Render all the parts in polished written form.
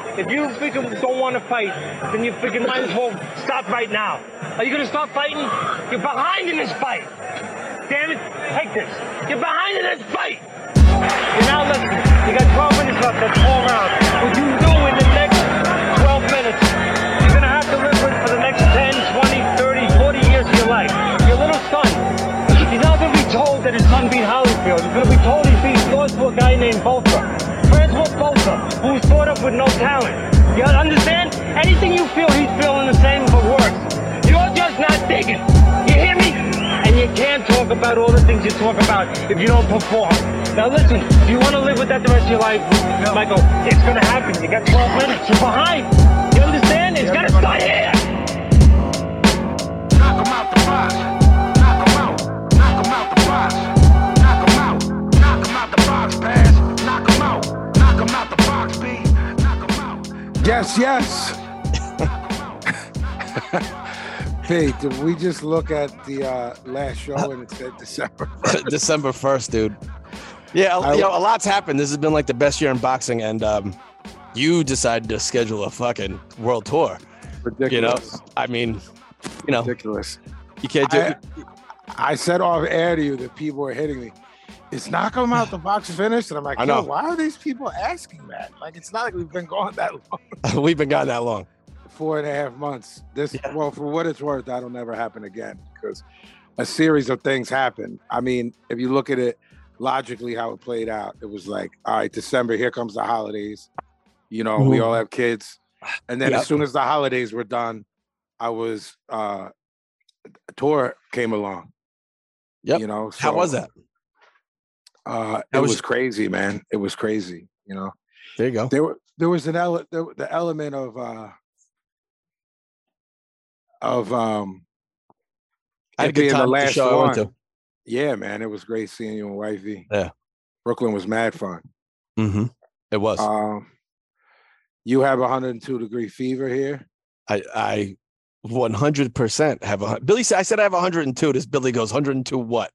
If you freaking don't want to fight, then you freaking might as well stop right now. Are you going to stop fighting? You're behind in this fight. Damn it, take this. You're behind in this fight. You're now listening. You got 12 minutes left. That's 4 rounds. What you do in the next 12 minutes, you're going to have to live with for the next 10, 20, 30, 40 years of your life. Your little son, he's not going to be told that his son beat Holyfield. He's going to be told he lost to a guy named Bolter. Francois Bolter, who was brought up with no talent. You understand? Anything you feel, he's feeling the same, but worse. You're just not digging. You hear me? And you can't talk about all the things you talk about if you don't perform. Now listen, if you want to live with that the rest of your life, Michael, it's going to happen. You got 12 minutes. You're behind. You understand? It's going to start here. Knock him out the box. Knock him out. Knock him out the box. Knock him out. Knock him out the box, pass. Knock him out. Knock him out the box, B. Knock him out. Yes. Hey, did we just look at the last show and it said December 1st? December 1st, dude. Yeah, a lot's happened. This has been like the best year in boxing, and you decided to schedule a fucking world tour. Ridiculous. You know, I mean, ridiculous. You can't do it. I said off air to you that people were hitting me. Is Knock 'em Out the box finished? And I'm like, I know. Why are these people asking that? Like, it's not like we've been going that long. We've been gone that long. 4.5 months. Well, for what it's worth, that'll never happen again because a series of things happened. I mean, if you look at it logically, how it played out, it was like, all right, December, here comes the holidays. You know, we all have kids. And then as soon as the holidays were done, a tour came along. Yep. You know, so, how was that? It was crazy, man. It was crazy. You know, there you go. There was the element of I had a good time the last show I went one. to. Yeah, man, it was great seeing you and wifey. Yeah, Brooklyn was mad fun. Mm-hmm. It was. You have 102-degree fever here. I 100% have Billy said I said I have 102. This Billy goes 102 what?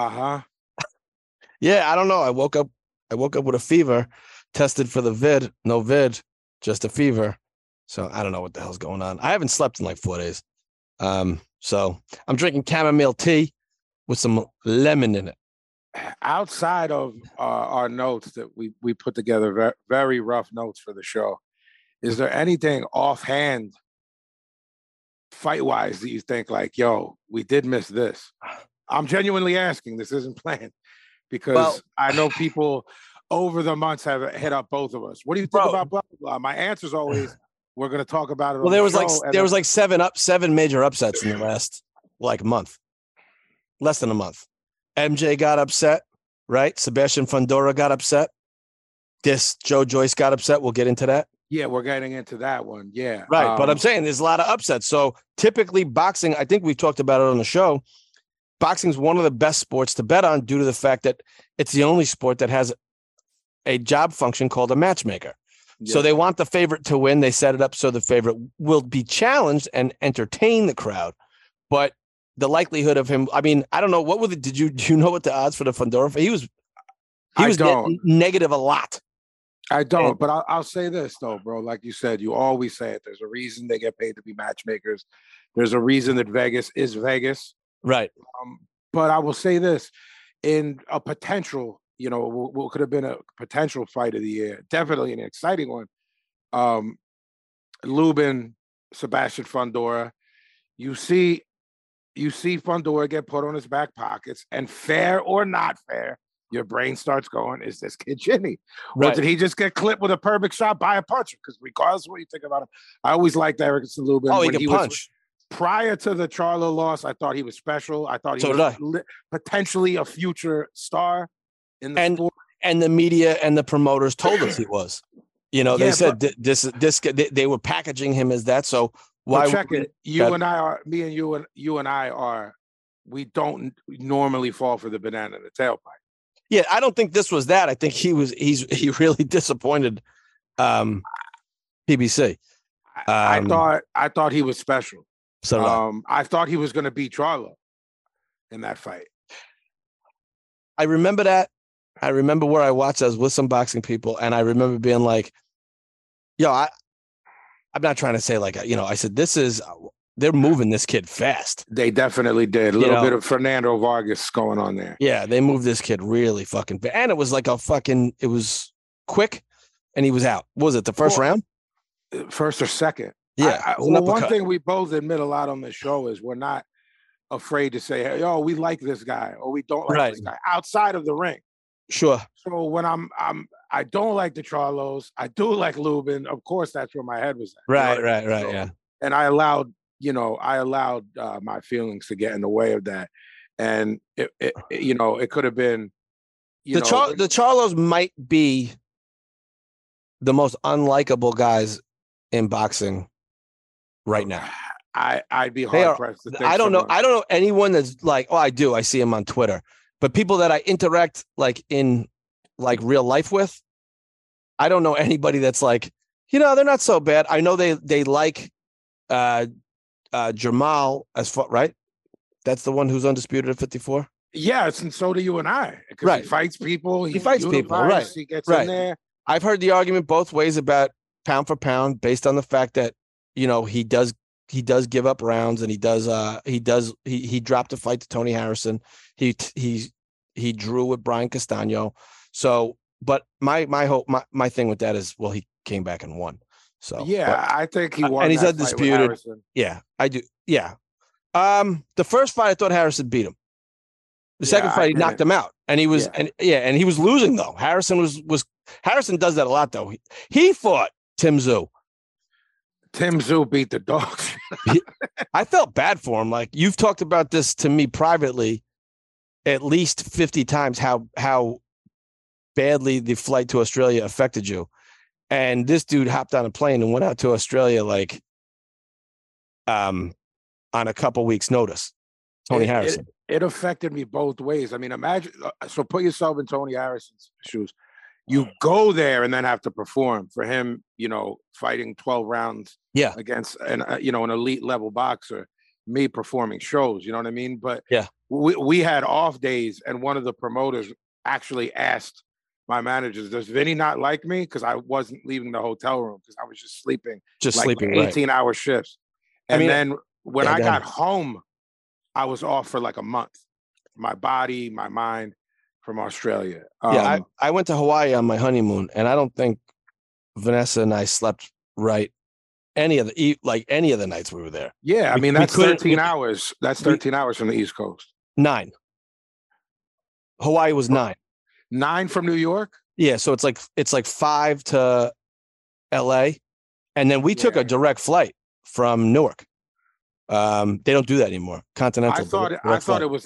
Yeah, I don't know. I woke up with a fever, tested for the vid, no vid, just a fever. So I don't know what the hell's going on. I haven't slept in like 4 days. So I'm drinking chamomile tea with some lemon in it. Outside of our notes that we put together, very rough notes for the show, is there anything offhand, fight-wise, that you think like, yo, we did miss this? I'm genuinely asking. This isn't planned because I know people over the months have hit up both of us. What do you think about blah, blah, blah? My answer's always, we're going to talk about it. Well, there was like seven major upsets in the last month, less than a month. MJ got upset, right? Sebastian Fundora got upset. Joe Joyce got upset. We'll get into that. Yeah, we're getting into that one. Yeah. Right. But I'm saying there's a lot of upsets. So typically boxing, I think we've talked about it on the show. Boxing is one of the best sports to bet on due to the fact that it's the only sport that has a job function called a matchmaker. Yeah. So they want the favorite to win. They set it up so the favorite will be challenged and entertain the crowd. But the likelihood of him, I mean, I don't know. What were do you know what the odds for the Fundora? He was negative a lot. I don't, but I'll say this though, bro. Like you said, you always say it. There's a reason they get paid to be matchmakers. There's a reason that Vegas is Vegas. Right. But I will say this, in a potential, what could have been a potential fight of the year, definitely an exciting one. Lubin, Sebastian Fundora, you see Fundora get put on his back pockets, and fair or not fair, your brain starts going, is this kid shitty? Right. Or did he just get clipped with a perfect shot by a puncher? Because regardless of what you think about him, I always liked Erickson Lubin. Oh, he can punch. Prior to the Charlo loss, I thought he was special. I thought he was potentially a future star in the sport. And the media and the promoters told us he was. They said they were packaging him as that. So why check it? We don't normally fall for the banana in the tailpipe. Yeah, I don't think this was that. I think he really disappointed PBC. I thought he was special. So I thought he was going to beat Charlo in that fight. I remember that. I remember where I watched. I was with some boxing people, and I remember being like, I'm not trying to say like, I said, they're moving this kid fast. They definitely did. A little bit of Fernando Vargas going on there. Yeah, they moved this kid really fucking fast. And it was like it was quick and he was out. What was it, the first round? First or second. Yeah. One thing we both admit a lot on the show is we're not afraid to say, hey, we like this guy or we don't like this guy outside of the ring. Sure. So when I don't like the Charlos, I do like Lubin. Of course, that's where my head was at. Right, yeah. And I allowed my feelings to get in the way of that. And it could have been, the Charlos might be the most unlikable guys in boxing right now. I'd be hard pressed to think I don't know anyone that's like, I see him on Twitter, but people that I interact like in like real life with, I don't know anybody that's like, they're not so bad. I know they like Jamal as far, right? That's the one who's undisputed at 54. Yes, and so do you and I. Because right. He fights people. He fights people. Right. He gets in there. I've heard the argument both ways about pound for pound, based on the fact that he does give up rounds, and he dropped a fight to Tony Harrison. He drew with Brian Castano. So, but my thing with that is, well, he came back and won. So I think he won, and he's undisputed. Yeah, I do. Yeah. The first fight, I thought Harrison beat him. The second fight, he knocked him out, and he was and he was losing though. Harrison does that a lot though. He fought Tim Tszyu. Tim Tszyu beat the dogs. I felt bad for him. Like, you've talked about this to me privately at least 50 times, how badly the flight to Australia affected you. And this dude hopped on a plane and went out to Australia like on a couple weeks' notice. Tony Harrison. It affected me both ways. I mean, imagine. So put yourself in Tony Harrison's shoes. You go there and then have to perform for him. Fighting 12 rounds. Yeah. Against an elite level boxer. Me performing shows. You know what I mean? But we had off days, and one of the promoters actually asked my managers, "Does Vinny not like me?" Because I wasn't leaving the hotel room because I was just sleeping. Sleeping 18-hour shifts. And then when I got home, I was off for like a month. My body, my mind, from Australia. I went to Hawaii on my honeymoon, and I don't think Vanessa and I slept right any of the nights we were there. Yeah, I mean, that's 13 hours. That's 13 hours from the East Coast. 9. Hawaii was 9. 9 from New York? Yeah, so it's like 5 to LA. And then we took a direct flight from Newark. They don't do that anymore. Continental. I thought it was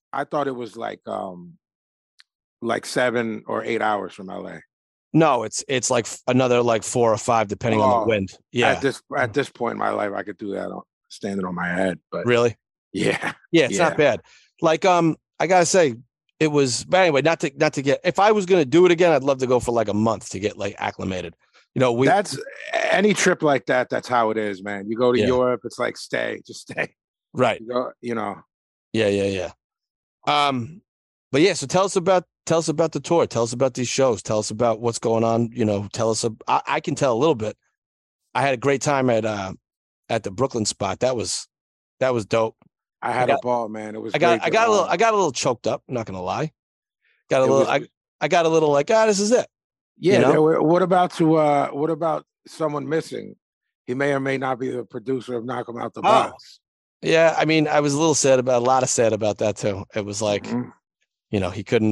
like 7 or 8 hours from LA. No, it's like another like 4 or 5 depending on the wind. Yeah. At this point in my life, I could do that standing on my head. But really? Yeah. Yeah, it's not bad. Like I gotta say, it was. But anyway, not to get. If I was gonna do it again, I'd love to go for like a month to get like acclimated. That's any trip like that. That's how it is, man. You go to Europe, it's like just stay. Right. Yeah. But yeah, so tell us about the tour. Tell us about these shows. Tell us about what's going on. Tell us. I can tell a little bit. I had a great time at the Brooklyn spot. That was dope. I had a ball, man. It was. I got a little choked up. I'm not gonna lie. I got a little like, this is it. Yeah. What about someone missing? He may or may not be the producer of Knock 'Em Out the Box. Yeah, I mean, I was a lot sad about that too. It was like, he couldn't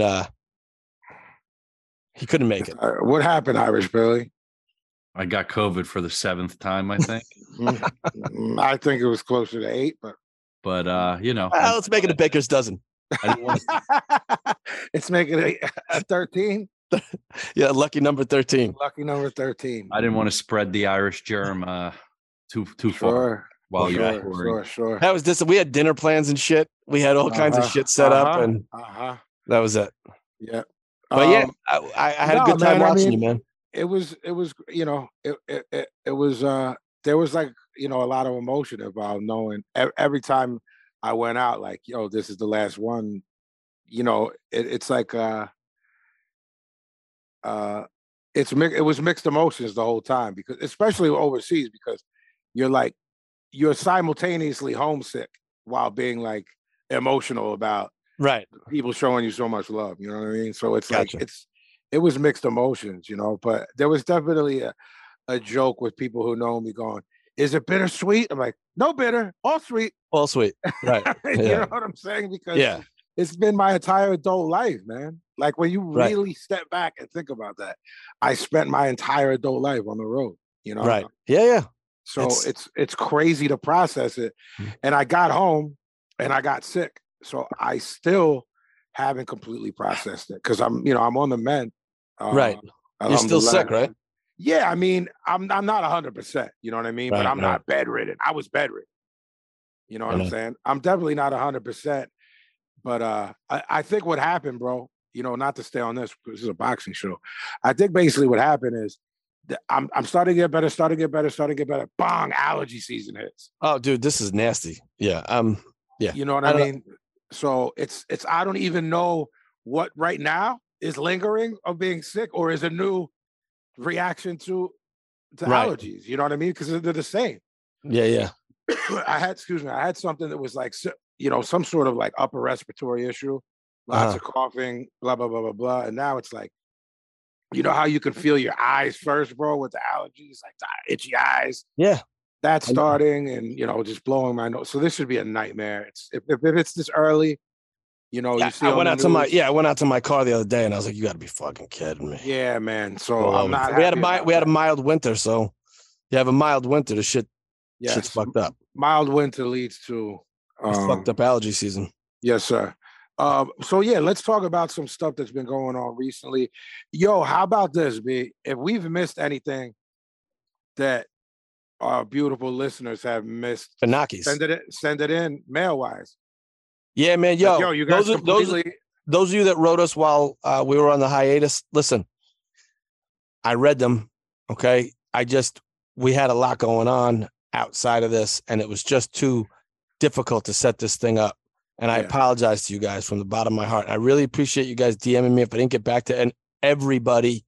make it. What happened, Irish Billy? I got COVID for the 7th time, I think. I think it was closer to 8, but let's make it a baker's dozen. It's making it a 13. Yeah, lucky number 13. Lucky number 13. I didn't want to spread the Irish germ too far. While Sure. That was this. We had dinner plans and shit. We had all kinds of shit set up, and that was it. Yeah. But I had a good time watching you, man. It was it was there was like a lot of emotion involved, knowing every time I went out, like, this is the last one. It's like it was mixed emotions the whole time, because especially overseas, because you're like you're simultaneously homesick while being like emotional about Right. people showing you so much love. You know what I mean? So it's like Gotcha. it was mixed emotions, you know. But there was definitely a joke with people who know me going, "Is it bittersweet?" I'm like, "No bitter, all sweet." All sweet. Right. You Yeah. know what I'm saying? Because Yeah. it's been my entire adult life, man. Like when you Right. really step back and think about that, I spent my entire adult life on the road, you know? Right. Yeah. Yeah. So it's crazy to process it. And I got home and I got sick. So I still haven't completely processed it because I'm on the mend. Right. You're still sick, right? Yeah, I mean, I'm not 100%, you know what I mean? But Right. I'm Right. not bedridden. I was bedridden. You know what I I'm know. saying? I'm definitely not 100%. But I think what happened, bro, not to stay on this, because this is a boxing show. I think basically what happened is that I'm starting to get better, starting to get better, starting to get better. Bong, allergy season hits. Oh, dude, this is nasty. Yeah. Yeah. You know what I mean? So it's I don't even know what right now is lingering of being sick or is a new reaction to Right. allergies. You know what I mean? Because they're the same. Yeah. Yeah. I had something that was like some sort of like upper respiratory issue, lots of coughing, blah blah blah blah blah. And now it's like, how you can feel your eyes first, bro, with the allergies, like the itchy eyes. Yeah. That's starting, and just blowing my nose. So this should be a nightmare. It's if it's this early, you see. I went out to my car the other day, and I was like, "You got to be fucking kidding me." Yeah, man. So I'm not. We had a mild winter, so you have a mild winter. The shit's fucked up. Mild winter leads to fucked up allergy season. Yes, sir. So yeah, let's talk about some stuff that's been going on recently. Yo, how about this, B? If we've missed anything that our beautiful listeners have missed, Benakis. Send it in mail wise. Yeah, man. Yo, you guys those of you that wrote us while we were on the hiatus, listen, I read them. Okay. We had a lot going on outside of this, and it was just too difficult to set this thing up. And I apologize to you guys from the bottom of my heart. I really appreciate you guys DMing me if I didn't get back to everybody.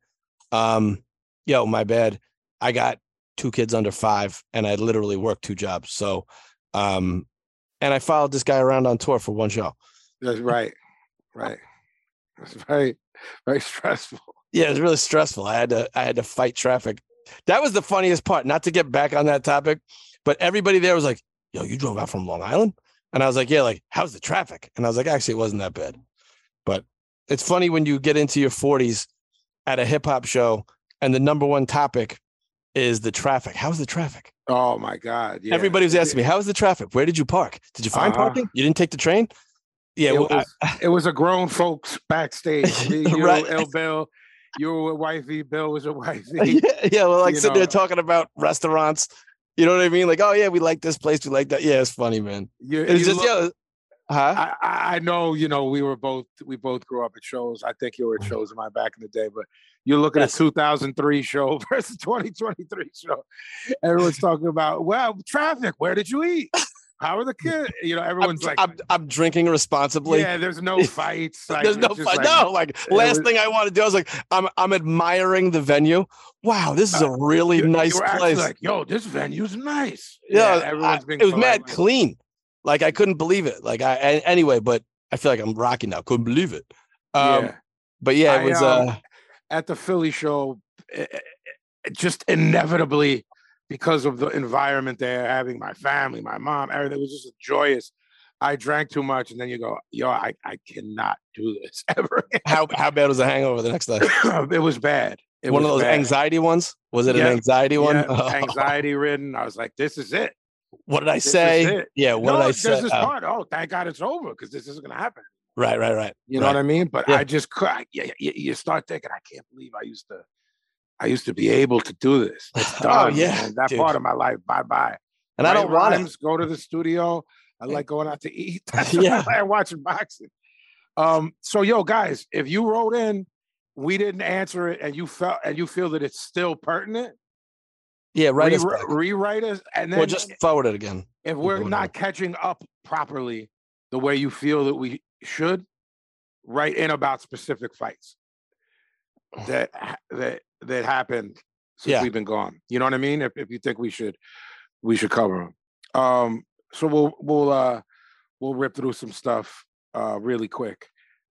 My bad. I got 2 kids under 5, and I literally worked 2 jobs. So, and I followed this guy around on tour for 1 show. That's right. Right. That's very, very stressful. Yeah, it was really stressful. I had to fight traffic. That was the funniest part. Not to get back on that topic, but everybody there was like, "Yo, you drove out from Long Island?" And I was like, "Yeah, like, how's the traffic?" And I was like, "Actually, it wasn't that bad." But it's funny when you get into your 40s at a hip hop show and the number one topic is the traffic. How's the traffic? Oh my God. Yeah. Everybody was asking me, "How's the traffic? Where did you park? Did you find parking? You didn't take the train?" Yeah. It was a grown folks backstage. You right. L Bill, you were with wifey, Bill was with wifey. Yeah. Well, like sitting there talking about restaurants. You know what I mean? Like, oh yeah, we like this place, we like that. Yeah, it's funny, man. I know, we both grew up at shows. I think you were at shows in my back in the day, but you look at a 2003 show versus 2023 show. Everyone's talking about, well, traffic. Where did you eat? How are the kids? Everyone's I'm drinking responsibly. Yeah, there's no fights. Like, there's no fight. Last thing I want to do, I was like, I'm admiring the venue. Wow, this is a really nice place. Like, yo, this venue's nice. Yeah, everyone's being. It was mad clean. Like I couldn't believe it. Like anyway, but I feel like I'm rocking now. Couldn't believe it. But yeah, it was at the Philly show. Just inevitably, because of the environment there, having my family, my mom, everything was just joyous. I drank too much, and then you go, yo, I cannot do this ever again. How bad was the hangover the next day? It was bad. One of those anxiety ones? Was it an anxiety one? Anxiety ridden. I was like, this is it. What did I say? Yeah, what did I say? There's this part. Oh, thank God it's over, because this isn't going to happen. Right. You know what I mean? But I just you start thinking, I can't believe I used to be able to do this. It's done. Oh, yeah. Man. That part of my life, bye-bye. And I don't want to go to the studio. I like going out to eat. Yeah. I like watching boxing. So, yo, guys, if you wrote in, we didn't answer it, and you feel that it's still pertinent, rewrite us, and then just forward it again. If we're not catching up properly the way you feel that we should, write in about specific fights that that happened since Yeah. we've been gone. You know what I mean? If you think we should cover them. So we'll rip through some stuff really quick.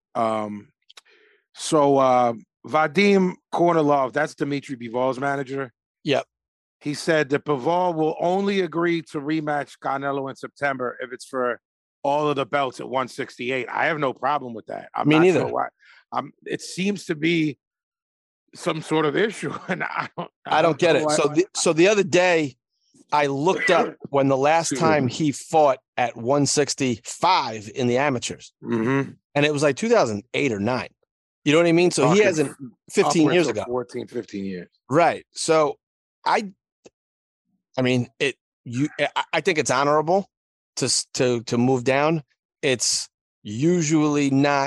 So Vadim Kornilov, that's Dmitry Bivol's manager. Yep. He said that Bivol will only agree to rematch Canelo in September if it's for all of the belts at 168. I have no problem with that. I'm Me not neither. sure why. It seems to be some sort of issue, and I don't get it. know So the other day, I looked up when the last time he fought at 165 in the amateurs, Mhm. and it was like 2008 or 9. You know what I mean? So he Talking hasn't 15 upwards years of ago. 14, 15 years. Right. So I mean, I think it's honorable to move down. It's usually not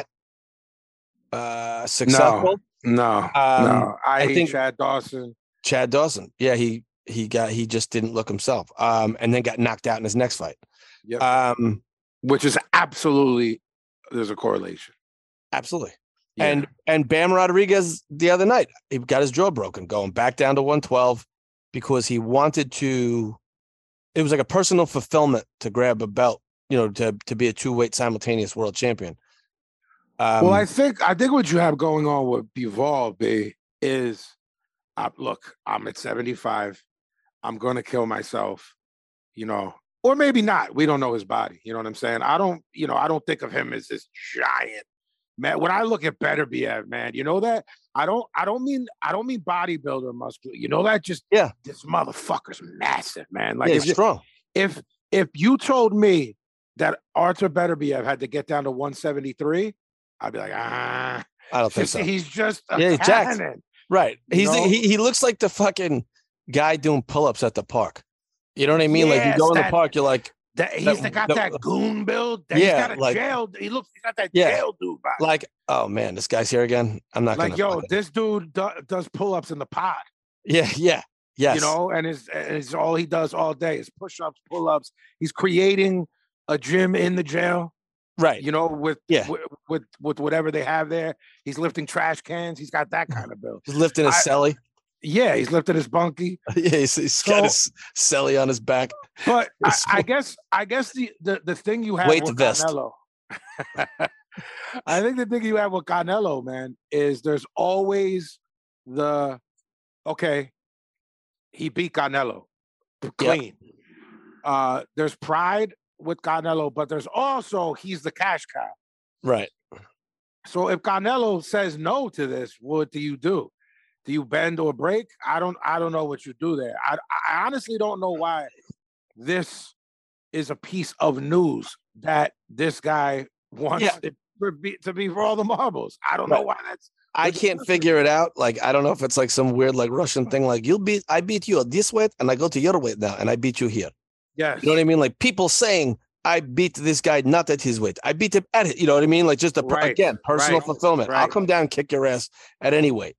successful. No. I think Chad Dawson. Chad Dawson. Yeah, he just didn't look himself. And then got knocked out in his next fight. Yep. Which is absolutely, there's a correlation. Absolutely. Yeah. And Bam Rodriguez the other night, he got his jaw broken going back down to 112 because he wanted to. It was like a personal fulfillment to grab a belt, to be a 2-weight simultaneous world champion. Well, I think what you have going on with Bivol, B, is, look, I'm at 75. I'm going to kill myself, or maybe not. We don't know his body. You know what I'm saying? I don't think of him as this giant man. When I look at Beterbiev, man, you know that I don't mean bodybuilder muscular. You know that just this motherfucker's massive, man. Like, it's strong. If you told me that Artur Beterbiev had to get down to 173, I'd be like, I don't think so. He's just he's jacked. Right. He looks like the fucking guy doing pull-ups at the park. You know what I mean? Like, you go in the park, you're like, he's got that goon build. He's got a jail. He's got that jail dude body. Like, oh man, this guy's here again. I'm not like, this dude does pull-ups in the pod. Yeah. Yes. And it's all he does all day is push-ups, pull-ups. He's creating a gym in the jail. Right. With whatever they have there. He's lifting trash cans. He's got that kind of build. He's lifting his celly. Yeah, he's lifting his bunkie. Yeah, he's got his celly on his back. But I guess the thing you have with Canelo, I think the thing you have with Canelo, man, is there's always he beat Canelo clean. Yep. There's pride with Canelo, but there's also he's the cash cow. Right. So if Canelo says no to this, what do you do? Do you bend or break? I don't know what you do there. I honestly don't know why this is a piece of news that this guy wants it to be for all the marbles. I don't know why that's. I can't figure it out. Like, I don't know if it's like some weird like Russian thing. Like, I beat you at this weight, and I go to your weight now, and I beat you here. Yes. You know what I mean? Like, people saying I beat this guy not at his weight. I beat him at it. You know what I mean? Like, just personal fulfillment. Right. I'll come down and kick your ass at any weight.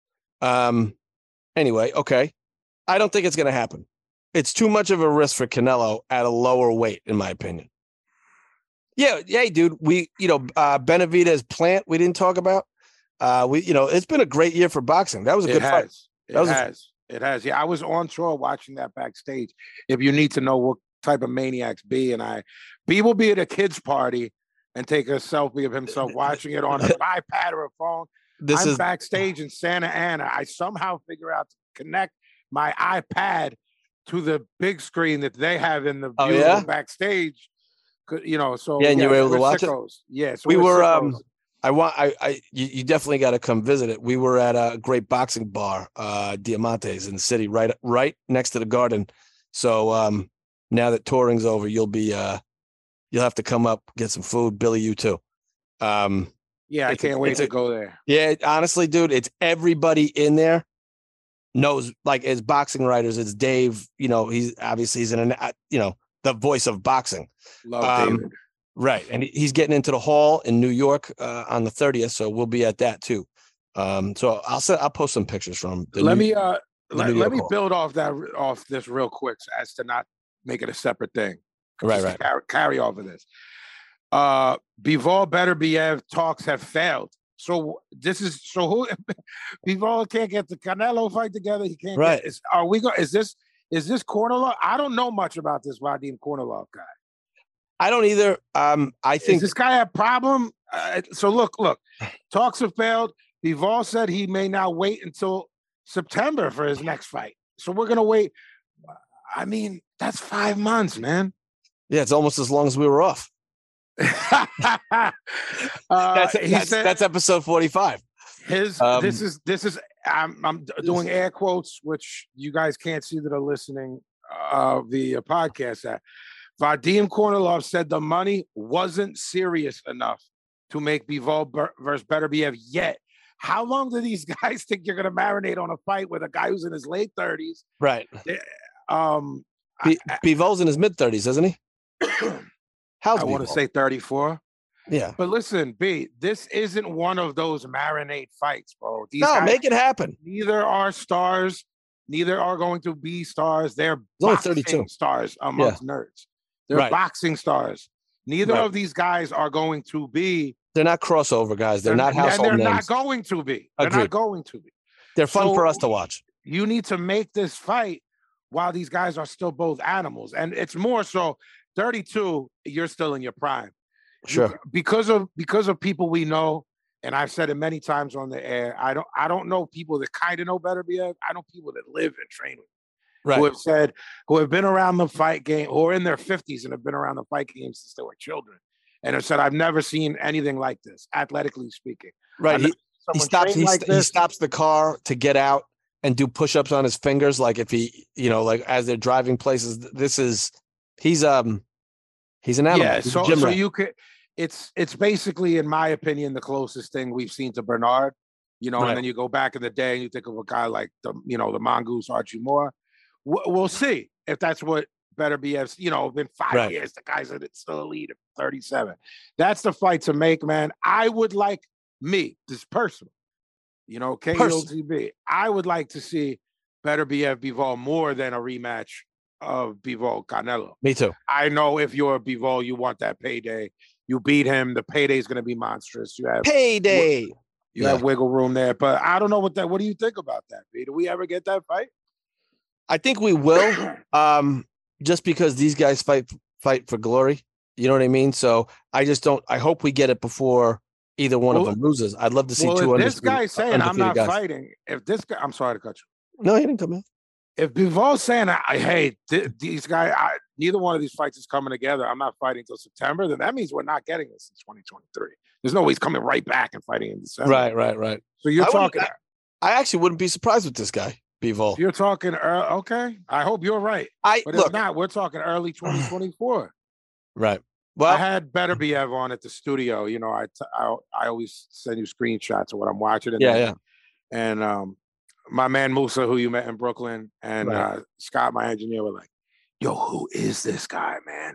Anyway, okay. I don't think it's going to happen. It's too much of a risk for Canelo at a lower weight, in my opinion. Yeah, dude. Benavidez Plant, we didn't talk about. It's been a great year for boxing. That was a good fight. It has. Yeah, I was on tour watching that backstage. If you need to know what type of maniacs B will be at a kid's party and take a selfie of himself watching it on an iPad or a phone. I'm backstage in Santa Ana. I somehow figure out to connect my iPad to the big screen that they have in the beautiful backstage. So and you were able to watch it. Yeah, so we were. You definitely got to come visit it. We were at a great boxing bar, Diamantes, in the city, right next to the Garden. So now that touring's over, you'll have to come up, get some food. Billy, you too. I can't wait to go there. Yeah, honestly, dude, it's everybody in there knows, like, as boxing writers, it's Dave. He's the voice of boxing. Love David. Right, and he's getting into the hall in New York on the 30th, so we'll be at that too. So I'll post some pictures from. Let me build off this real quick, as to not make it a separate thing. Right. Carry off of this. Bivol Beterbiev talks have failed So this is so who Bivol can't get the Canelo fight together. He can't Right. get. Are we going? Is this Kornilov? I don't know much about this Vadim Kornilov guy. I don't either. I think Is this guy a problem? So look. Talks have failed. Bivol said he may now wait until September for his next fight. So we're gonna wait. I mean, that's 5 months, man. yeah, it's almost as long as we were off. That's episode 45. This is I'm doing air quotes, which you guys can't see that are listening via podcast. At Vadim Kornilov said the money wasn't serious enough to make Bivol versus Beterbiev yet. How long do these guys think you're going to marinate on a fight with a guy who's in his late 30s? Right. Bivol's in his mid 30s, isn't he? How's I want to say 34. Yeah. But listen, B, this isn't one of those marinate fights, bro. These No, guys, make it happen. neither are stars. Neither are going to be stars. They're only boxing 32. stars amongst nerds. They're Right. boxing stars. Neither Right. of these guys are going to be. They're not crossover guys. They're not household They're names. not going to be. They're Agreed. not going to be. They're fun So- for us to watch. You need to make this fight while these guys are still both animals. And it's more so 32, you're still in your prime. Sure. Because of people we know, and I've said it many times on the air, I don't know people that kind of know Beterbiev. I know people that live and train with him, Right. who have been around the fight game, who are in their 50s and have been around the fight game since they were children. And have said, I've never seen anything like this, athletically speaking. Right. I've never He seen someone stops. train like He this. stops the car to get out and do push-ups on his fingers, like if he, like as they're driving places. He's an animal. Yeah, He's a so gym rat. you could. It's basically, in my opinion, the closest thing we've seen to Bernard. Right. And then you go back in the day and you think of a guy like the mongoose Archie Moore. We'll see if that's what Beterbiev's. Been 5 Right. years. The guy's still elite at 37. That's the fight to make, man. I would like this personal. KOTB. I would like to see Beterbiev Bivol more than a rematch of Bivol Canelo. Me too. I know if you're a Bivol, you want that payday. You beat him. The payday is going to be monstrous. You have Payday. You have wiggle room there, but I don't know what do you think about that, B? Do we ever get that fight? I think we will. Just because these guys fight for glory. You know what I mean? So I just don't. I hope we get it before either one of them loses. I'd love to see two. If this guy's saying I'm not guys. fighting, if this guy, I'm sorry to cut you. No, he didn't come in. If Bivol's saying, hey, these guys, neither one of these fights is coming together. I'm not fighting until September. Then that means we're not getting this in 2023. There's no way he's coming right back and fighting in December. Right. So you're talking. I actually wouldn't be surprised with this guy, Bivol. You're talking. Okay. I hope you're right. But if not, we're talking early 2024. Right. Well, I had Beterbiev on at the studio. I always send you screenshots of what I'm watching. And my man Musa, who you met in Brooklyn, and Scott, my engineer, were like, "Yo, who is this guy, man?"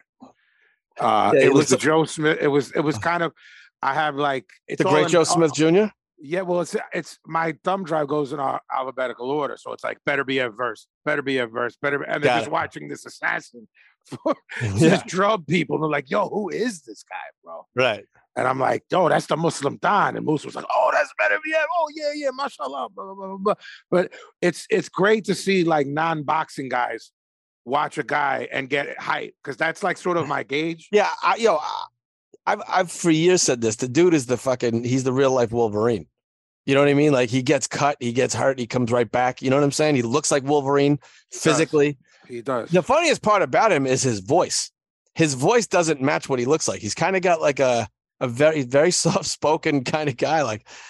It was the Joe Smith. It was kind of. I have it's the great Joe Smith Jr. Yeah, well, it's my thumb drive goes in alphabetical order, so it's like Beterbiev verse, and they're just watching this assassin just drug people. And they're like, "Yo, who is this guy, bro?" Right. And I'm like, "Yo, that's the Muslim Don." And Musa was like, "Oh, that's Beterbiev. Oh, yeah, mashallah." Blah, blah, blah, blah. But it's great to see non-boxing guys watch a guy and get hype, because that's sort of my gauge. Yeah, I've for years said this. The dude is he's the real life Wolverine. You know what I mean? He gets cut, he gets hurt, he comes right back. You know what I'm saying? He looks like Wolverine physically. He does. The funniest part about him is his voice. His voice doesn't match what he looks like. He's kind of got a very, very soft spoken kind of guy.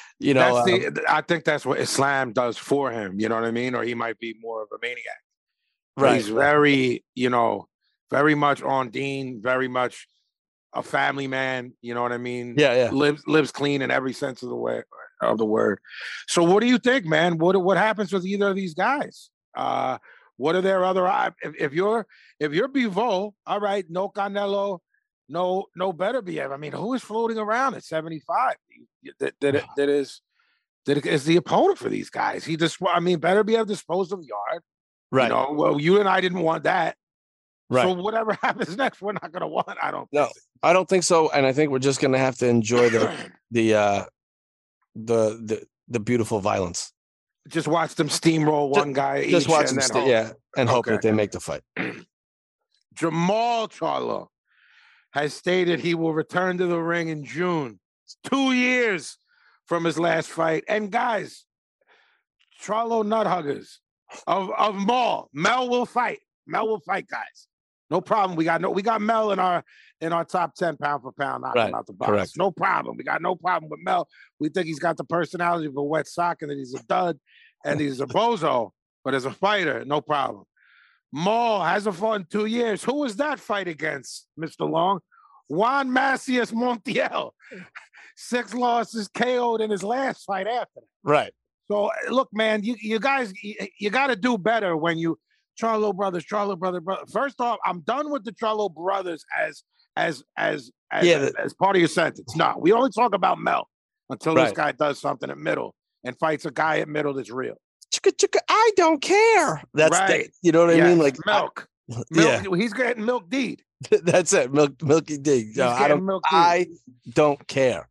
I think that's what Islam does for him. You know what I mean? Or he might be more of a maniac. Right. He's very, very much on Dean, very much a family man. You know what I mean? Yeah. Lives clean in every sense of the word. So what do you think, man? What happens with either of these guys? What are their other if you're Bivol, all right, no Canelo, no Beterbiev. I mean, who is floating around at 75 that is the opponent for these guys? Beterbiev disposed of Yard. Right. Well, you and I didn't want that. Right. So whatever happens next, we're not going to want. I don't think so. I don't think so. And I think we're just going to have to enjoy the the beautiful violence. Just watch them steamroll one guy Just each watch and them, then hope. and hope Okay. that they make the fight. Jamal Charlo has stated he will return to the ring in June. It's 2 years from his last fight. And guys, Charlo nut huggers of Mel will fight. Mel will fight, guys. No problem. We got Mel in our top 10 pound for pound knocking out the box. Correct. No problem. We got no problem with Mel. We think he's got the personality of a wet sock and that he's a dud and he's a bozo, but as a fighter, no problem. Maul hasn't fought in 2 years. Who was that fight against, Mr. Long? Juan Macias Montiel. 6 losses, KO'd in his last fight after that. Right. So look, man, you guys, you got to do better when you Charlo brothers. First off, I'm done with the Charlo brothers as part of your sentence. No, we only talk about Mel until this guy does something at middle and fights a guy at middle that's real. I don't care. That's right. You know what I mean? Like milk. Yeah, he's getting milk deed. That's it. Milky D. No, I don't care.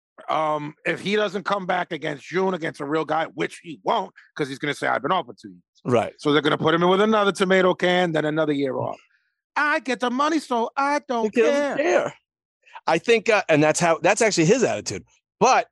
If he doesn't come back against June against a real guy, which he won't, because he's going to say I've been off for 2 years. Right. So they're going to put him in with another tomato can, then another year off. I get the money, so I don't care. I think, and that's actually his attitude. But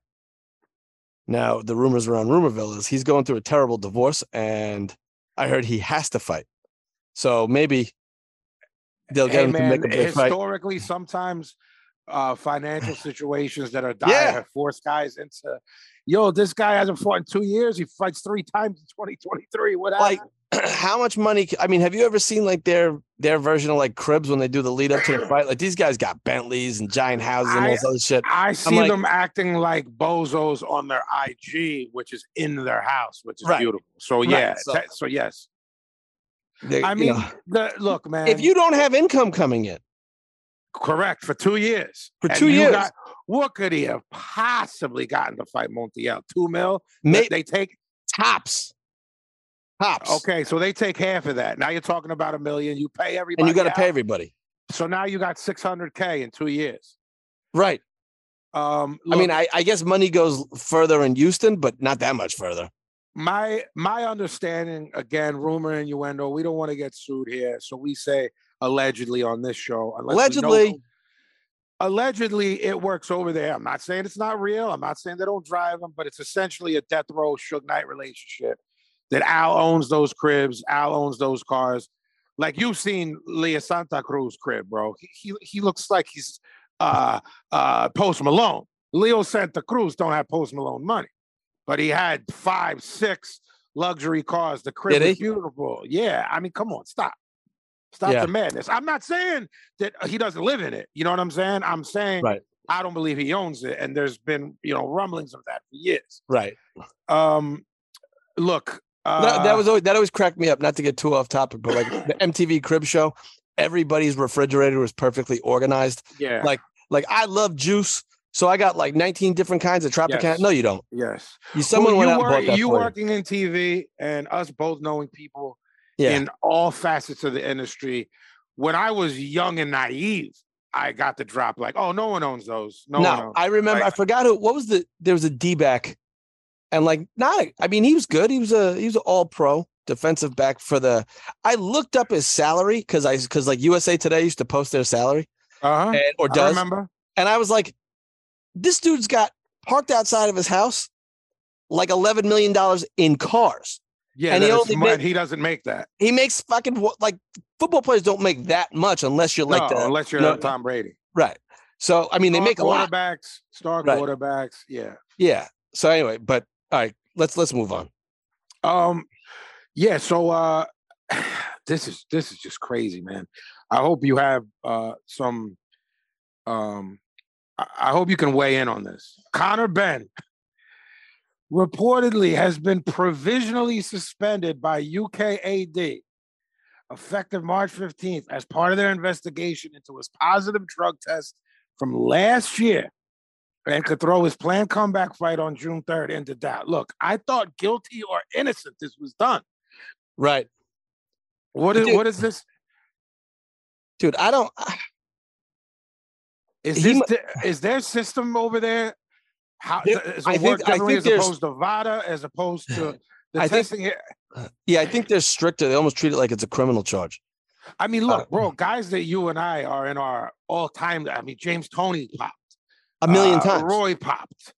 now the rumors around Rumorville is he's going through a terrible divorce, and I heard he has to fight. So maybe they'll get him to make a big fight. Historically, sometimes financial situations that are dire have forced guys into, this guy hasn't fought in 2 years. He fights 3 times in 2023. What happened? Like, how much money? I mean, have you ever seen like their version of like Cribs when they do the lead up to the fight? Like these guys got Bentleys and giant houses and all this other shit. I see them acting like bozos on their IG, which is in their house, which is beautiful. So so yes. I mean, look, man. If you don't have income coming in, correct, for 2 years. For 2 years. What could he have possibly gotten to fight Montiel? $2 million? They take tops. Okay, so they take half of that. Now you're talking about $1 million. You pay everybody. And you got to pay everybody. So now you got $600K in 2 years. Right. Look, I mean, I guess money goes further in Houston, but not that much further. My understanding, again, rumor, innuendo, we don't want to get sued here. So we say allegedly on this show. Allegedly, it works over there. I'm not saying it's not real. I'm not saying they don't drive them, but it's essentially a death row Suge Knight relationship that Al owns those cribs. Al owns those cars. Like you've seen Leo Santa Cruz crib, bro. He looks like he's Post Malone. Leo Santa Cruz don't have Post Malone money, but he had 5, 6 luxury cars. The crib is beautiful. Yeah, I mean, come on, stop the madness. I'm not saying that he doesn't live in it. You know what I'm saying? I'm saying I don't believe he owns it, and there's been rumblings of that for years. Right. Look, that always cracked me up. Not to get too off topic, but like the MTV Crib Show, everybody's refrigerator was perfectly organized. Yeah. Like I love juice. So I got like 19 different kinds of Tropicana. Yes. No, you don't. Yes. Someone went out and bought that you for working in TV and us both knowing people in all facets of the industry. When I was young and naive, I got the drop like, oh, no one owns those. No one owns. I remember. I forgot there was a D-back, and like, he was good. He was an all-pro defensive back for the. I looked up his salary because like USA Today used to post their salary, or does. I remember, and I was like, this dude's got parked outside of his house like $11 million in cars. Yeah, and he doesn't make that. He makes fucking like football players don't make that much unless you're unless you're Tom Brady, right? So I mean, they make a lot. Quarterbacks, yeah. So anyway, but all right, let's move on. So this is just crazy, man. I hope you have some. I hope you can weigh in on this. Conor Benn reportedly has been provisionally suspended by UKAD effective March 15th as part of their investigation into his positive drug test from last year and could throw his planned comeback fight on June 3rd into doubt. Look, I thought guilty or innocent this was done. Right. What is this? Dude, I don't... Is their system over there How Yeah, does it I work think- I differently think as there's- opposed to VADA, as opposed to the I think- testing here? Yeah, I think they're stricter. They almost treat it like it's a criminal charge. I mean, look, bro, guys that you and I are in our all-time. I mean, James Toney popped. A million times. Roy popped.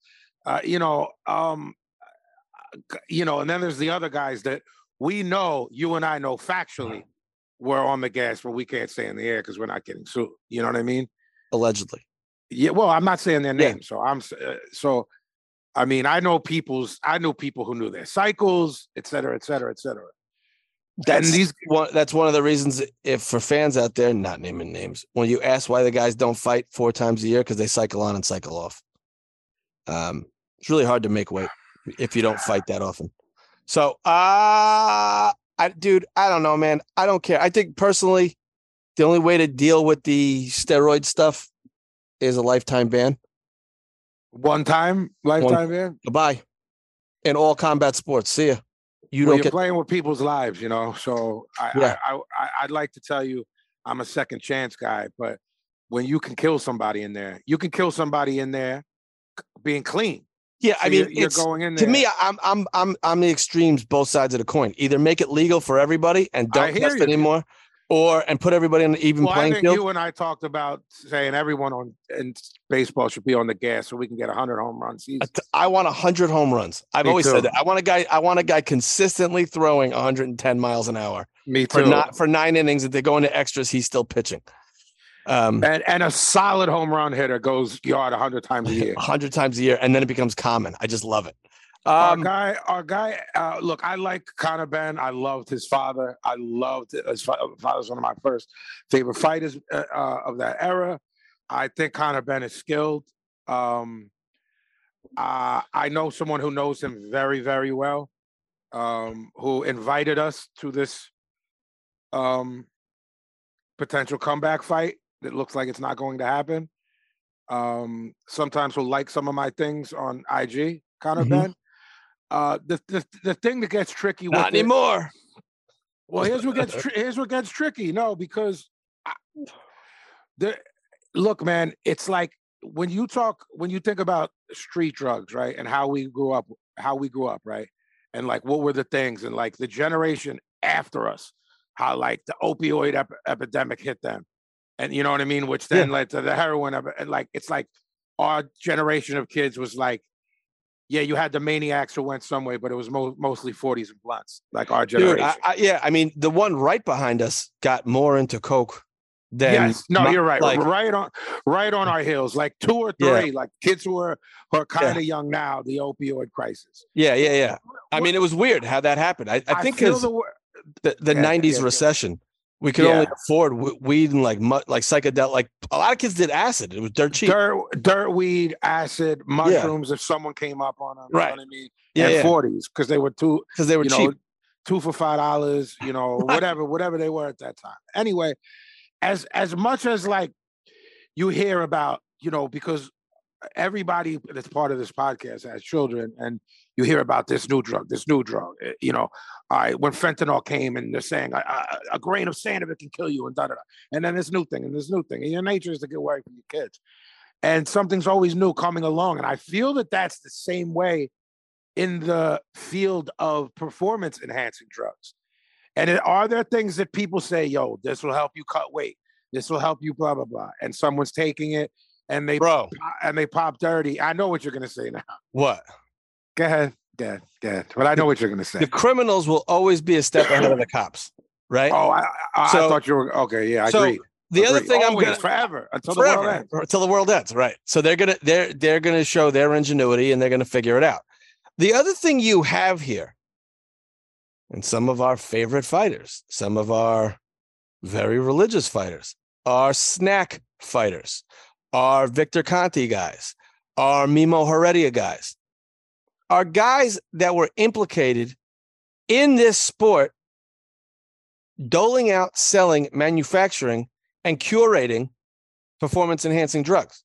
And then there's the other guys that we know, you and I know factually, were on the gas, but we can't say in the air because we're not getting sued. You know what I mean? Allegedly. Yeah. Well, I'm not saying their Yeah. names, so I mean, I knew people who knew their cycles, et cetera, et cetera, et cetera. That's these- that's one of the reasons, if for fans out there, not naming names, when you ask why the guys don't fight 4 times a year, because they cycle on and cycle off. It's really hard to make weight if you don't fight that often. So, I don't know, man. I don't care. I think personally, the only way to deal with the steroid stuff is a lifetime ban. Lifetime ban. Goodbye. In all combat sports. See ya. You're playing with people's lives, you know. So Yeah. I'd like to tell you I'm a second chance guy, but when you can kill somebody in there, being clean. Yeah, So I mean, you're it's going in there. to me, I'm the extremes, both sides of the coin. Either make it legal for everybody and I don't hear test you. anymore, and put everybody on an even Well, I playing think field. you and I talked about saying everyone in baseball should be on the gas so we can get 100 home run seasons. I want 100 home runs. I've Me always too. said that. I want a guy consistently throwing 110 miles an hour Me too. for 9 innings. If they go into extras, he's still pitching. And a solid home run hitter goes yard 100 times a year. 100 times a year, and then it becomes common. I just love it. Our guy. Look, I like Conor Benn. I loved his father. His father's one of my first favorite fighters of that era. I think Conor Benn is skilled. I know someone who knows him very, very well, who invited us to this potential comeback fight that looks like it's not going to happen. Sometimes will like some of my things on IG, Conor Mhm. Benn. The thing that gets tricky with Not anymore. Well, here's what gets tricky. No, because look, man, it's like when you think about street drugs, right, and how we grew up, right, and like what were the things, and like the generation after us, how like the opioid epidemic hit them, and you know what I mean, which then led to the heroin, and like it's like our generation of kids was like, yeah, you had the maniacs who went some way, but it was mostly 40s and blunts, like our generation. Dude, I mean, the one right behind us got more into coke than. Yes, no, you're right. Like, right on our heels, like 2 or 3, like kids who are kind of young now. The opioid crisis. Yeah. I mean, it was weird how that happened. I think because the 90s recession, we could only afford weed and like psychedelic. Like a lot of kids did acid. It was dirt cheap. Dirt, weed, acid, mushrooms. If someone came up on them, right? You know what I mean? Yeah, 40s because they were cheap. 2 for $5. You know, whatever they were at that time. Anyway, as much as like you hear about, you know, because everybody that's part of this podcast has children, and you hear about this new drug, you know, when fentanyl came and they're saying a grain of sand of it can kill you, and and then this new thing, and your nature is to get away from your kids, and something's always new coming along, and I feel that that's the same way in the field of performance enhancing drugs. And are there things that people say, yo, this will help you cut weight, this will help you blah blah blah, and someone's taking it and they pop dirty? I know what you're gonna say now. What? Go ahead. But I know what you're gonna say. The criminals will always be a step ahead of the cops, right? Oh, I thought you were okay. Yeah, I agree. The other thing forever until the world ends. Until the world ends, right? So they're gonna show their ingenuity and they're gonna figure it out. The other thing you have here, and some of our favorite fighters, some of our very religious fighters, are snack fighters, are Victor Conti guys, are Mimo Heredia guys, are guys that were implicated in this sport, doling out, selling, manufacturing, and curating performance-enhancing drugs.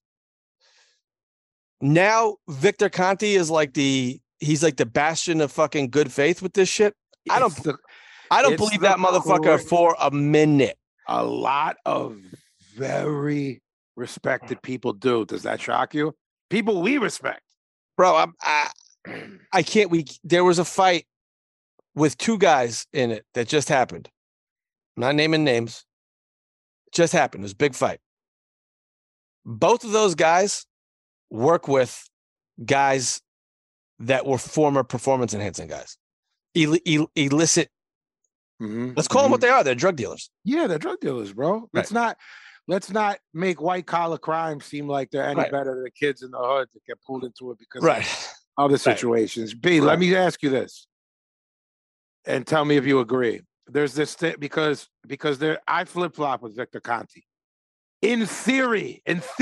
Now Victor Conti is like he's like the bastion of fucking good faith with this shit. I don't believe that motherfucker for a minute. A lot of very respected people do. Does that shock you? People we respect. bro. I can't. There was a fight with two guys in it that just happened. I'm not naming names. Just happened. It was a big fight. Both of those guys work with guys that were former performance enhancing guys. Illicit. Let's call them what they are. They're drug dealers. Yeah, they're drug dealers, bro. Right. Let's not make white collar crime seem like they're any better than the kids in the hood that get pulled into it because of other situations. B, let me ask you this, and tell me if you agree. There's this thing because I flip flop with Victor Conti. In theory,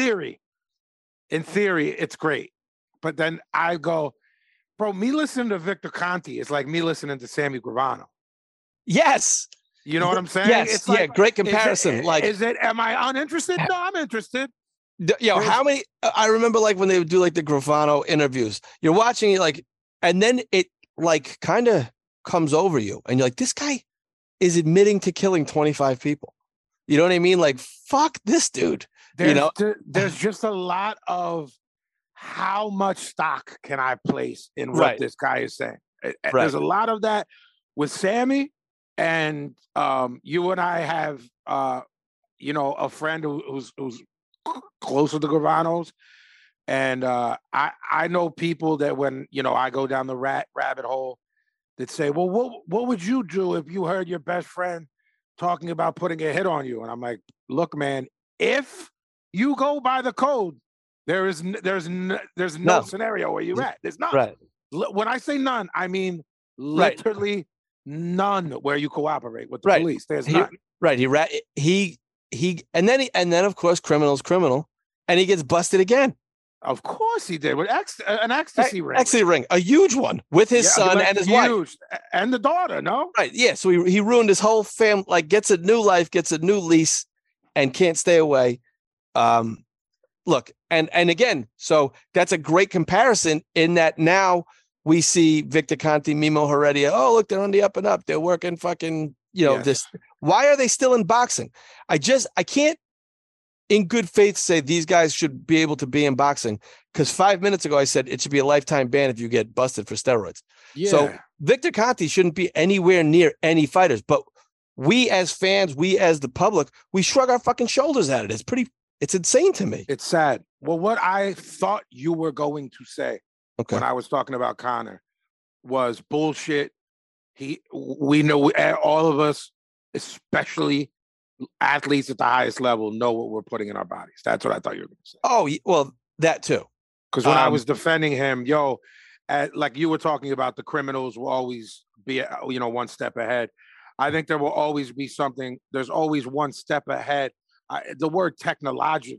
it's great, but then I go, bro. Me listening to Victor Conti is like me listening to Sammy Gravano. Yes. You know what I'm saying? Yes. It's like, great comparison. Am I uninterested? No, I'm interested. How many? I remember like when they would do like the Gravano interviews. You're watching it like, and then it like kind of comes over you, and you're like, this guy is admitting to killing 25 people. You know what I mean? Like, fuck this dude. There's just a lot of how much stock can I place in what this guy is saying. There's a lot of that with Sammy, and you and I have a friend who's closer to Gravano's, and I know people that when I go down the rabbit hole that say, well, what would you do if you heard your best friend talking about putting a hit on you? And I'm like, look, man, if you go by the code, there's no scenario where you're at. There's none. Right. When I say none, I mean literally none where you cooperate with the police. There's none. Right. He and then of course criminal, and he gets busted again. Of course he did with an ecstasy ring. Ecstasy ring, a huge one with his son and his wife and the daughter. No, right? Yeah. So he ruined his whole family. Like gets a new life, gets a new lease, and can't stay away. Look, and again, so that's a great comparison in that now we see Victor Conti, Mimo Heredia. Oh, look, they're on the up and up. They're working fucking. This. Why are they still in boxing? I can't. In good faith, say these guys should be able to be in boxing because 5 minutes ago I said it should be a lifetime ban if you get busted for steroids. Yeah. So Victor Conti shouldn't be anywhere near any fighters. But we as fans, we as the public, we shrug our fucking shoulders at it. It's insane to me. It's sad. Well, what I thought you were going to say when I was talking about Conor was bullshit. We know all of us, especially athletes at the highest level, know what we're putting in our bodies. That's what I thought you were going to say. Oh, well, that too. Because when I was defending him, like you were talking about, the criminals will always be, one step ahead. I think there will always be something. There's always one step ahead. The word technology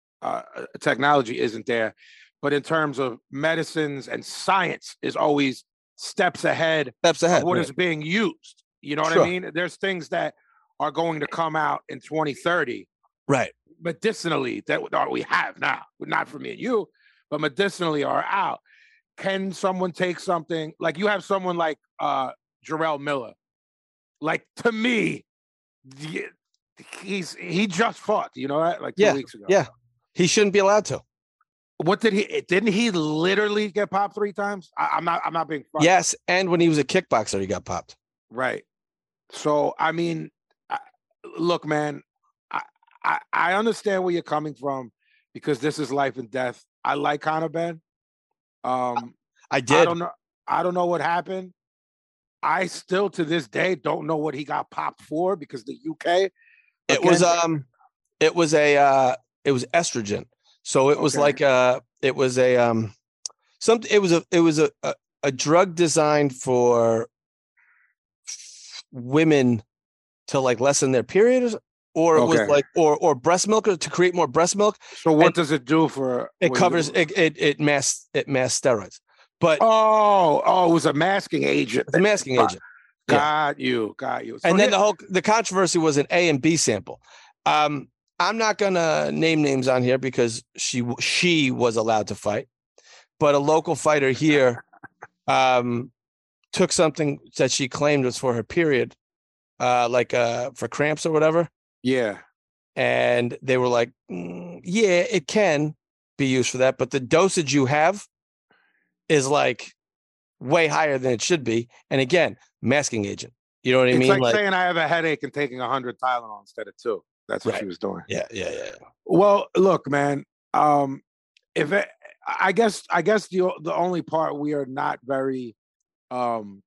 isn't there, but in terms of medicines and science is always steps ahead of what is being used. You know what I mean? There's things that are going to come out in 2030, right? Medicinally, that we have now, not for me and you, but medicinally are out. Can someone take something like you have someone like Jarrell Miller? Like, to me, he just fought. You know that, like 2 weeks ago. Yeah, he shouldn't be allowed to. What didn't he literally get popped 3 times? I'm not being funny. Yes, and when he was a kickboxer, he got popped. Right. So I mean. Look, man, I understand where you're coming from because this is life and death. I like Conor Ben. I did. I don't know what happened. I still to this day don't know what he got popped for because the UK. It was estrogen. So it was like it was a drug designed for women to like lessen their periods, or it was like or breast milk to create more breast milk. So what does it do for it? Covers it masks steroids. But it was a masking agent. It's a masking agent. Got you. So and then the controversy was an A and B sample. I'm not gonna name names on here because she was allowed to fight, but a local fighter here took something that she claimed was for her period. For cramps or whatever. Yeah. And they were like, it can be used for that, but the dosage you have is like way higher than it should be. And again, masking agent. You know what I It's mean? like saying I have a headache and taking 100 Tylenol instead of 2. That's what Right. she was doing. Yeah. Well, look, man. If it, I guess the only part we are not very well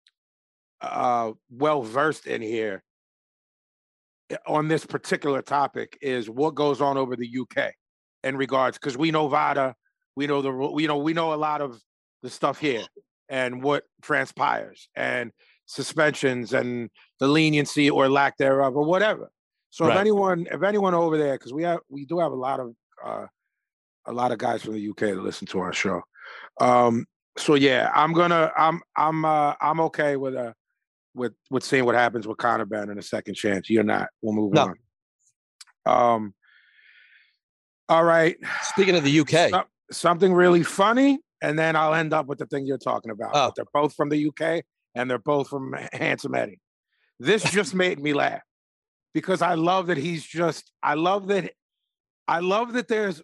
versed in here on this particular topic is what goes on over the UK in regards, because we know VADA, we know we know a lot of the stuff here and what transpires and suspensions and the leniency or lack thereof or whatever. So Right. if anyone over there, because we do have a lot of guys from the UK that listen to our show. So yeah, I'm okay with seeing what happens with Conor Ben in a second chance. You're not. We'll move on. All right. Speaking of the UK, something really funny, and then I'll end up with the thing you're talking about. Oh. But they're both from the UK, and they're both from Handsome Eddie. This just made me laugh because I love that I love that there's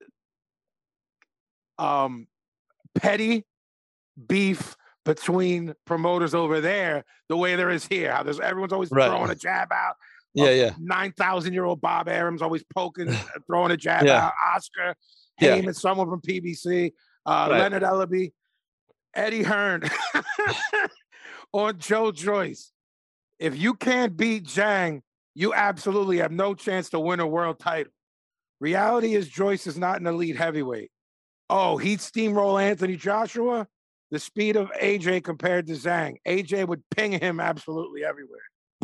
petty beef between promoters over there the way there is here. How everyone's always Right. throwing a jab out. Yeah. 9,000-year-old Bob Arum's always poking, throwing a jab Yeah. out. Oscar Yeah. Heyman, someone from PBC, Right. Leonard Ellaby, Eddie Hearn on Joe Joyce. If you can't beat Zhang, you absolutely have no chance to win a world title. Reality is Joyce is not an elite heavyweight. Oh, he'd steamroll Anthony Joshua? The speed of AJ compared to Zhang. AJ would ping him absolutely everywhere.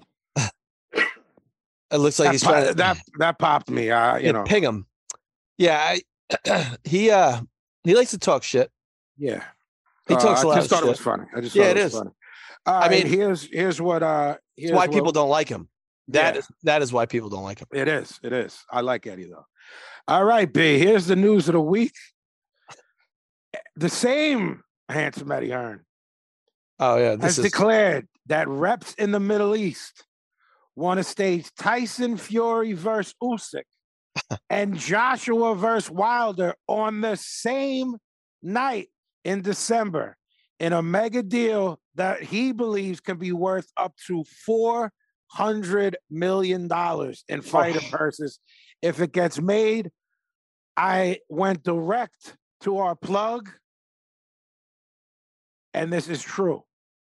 It looks like he's trying to that popped me. You know, ping him. Yeah, he likes to talk shit. Yeah, He talks a lot I just of thought it was shit. funny. I just Yeah, thought it it was is. funny. I mean, here's what That's why people don't like him. Yeah. That is why people don't like him. It is. I like Eddie though. All right, B. Here's the news of the week. The same Handsome Eddie Hearn Oh yeah, has declared that reps in the Middle East want to stage Tyson Fury versus Usyk and Joshua versus Wilder on the same night in December in a mega deal that he believes can be worth up to $400 million in fighter purses if it gets made. I went direct to our plug, and this is true.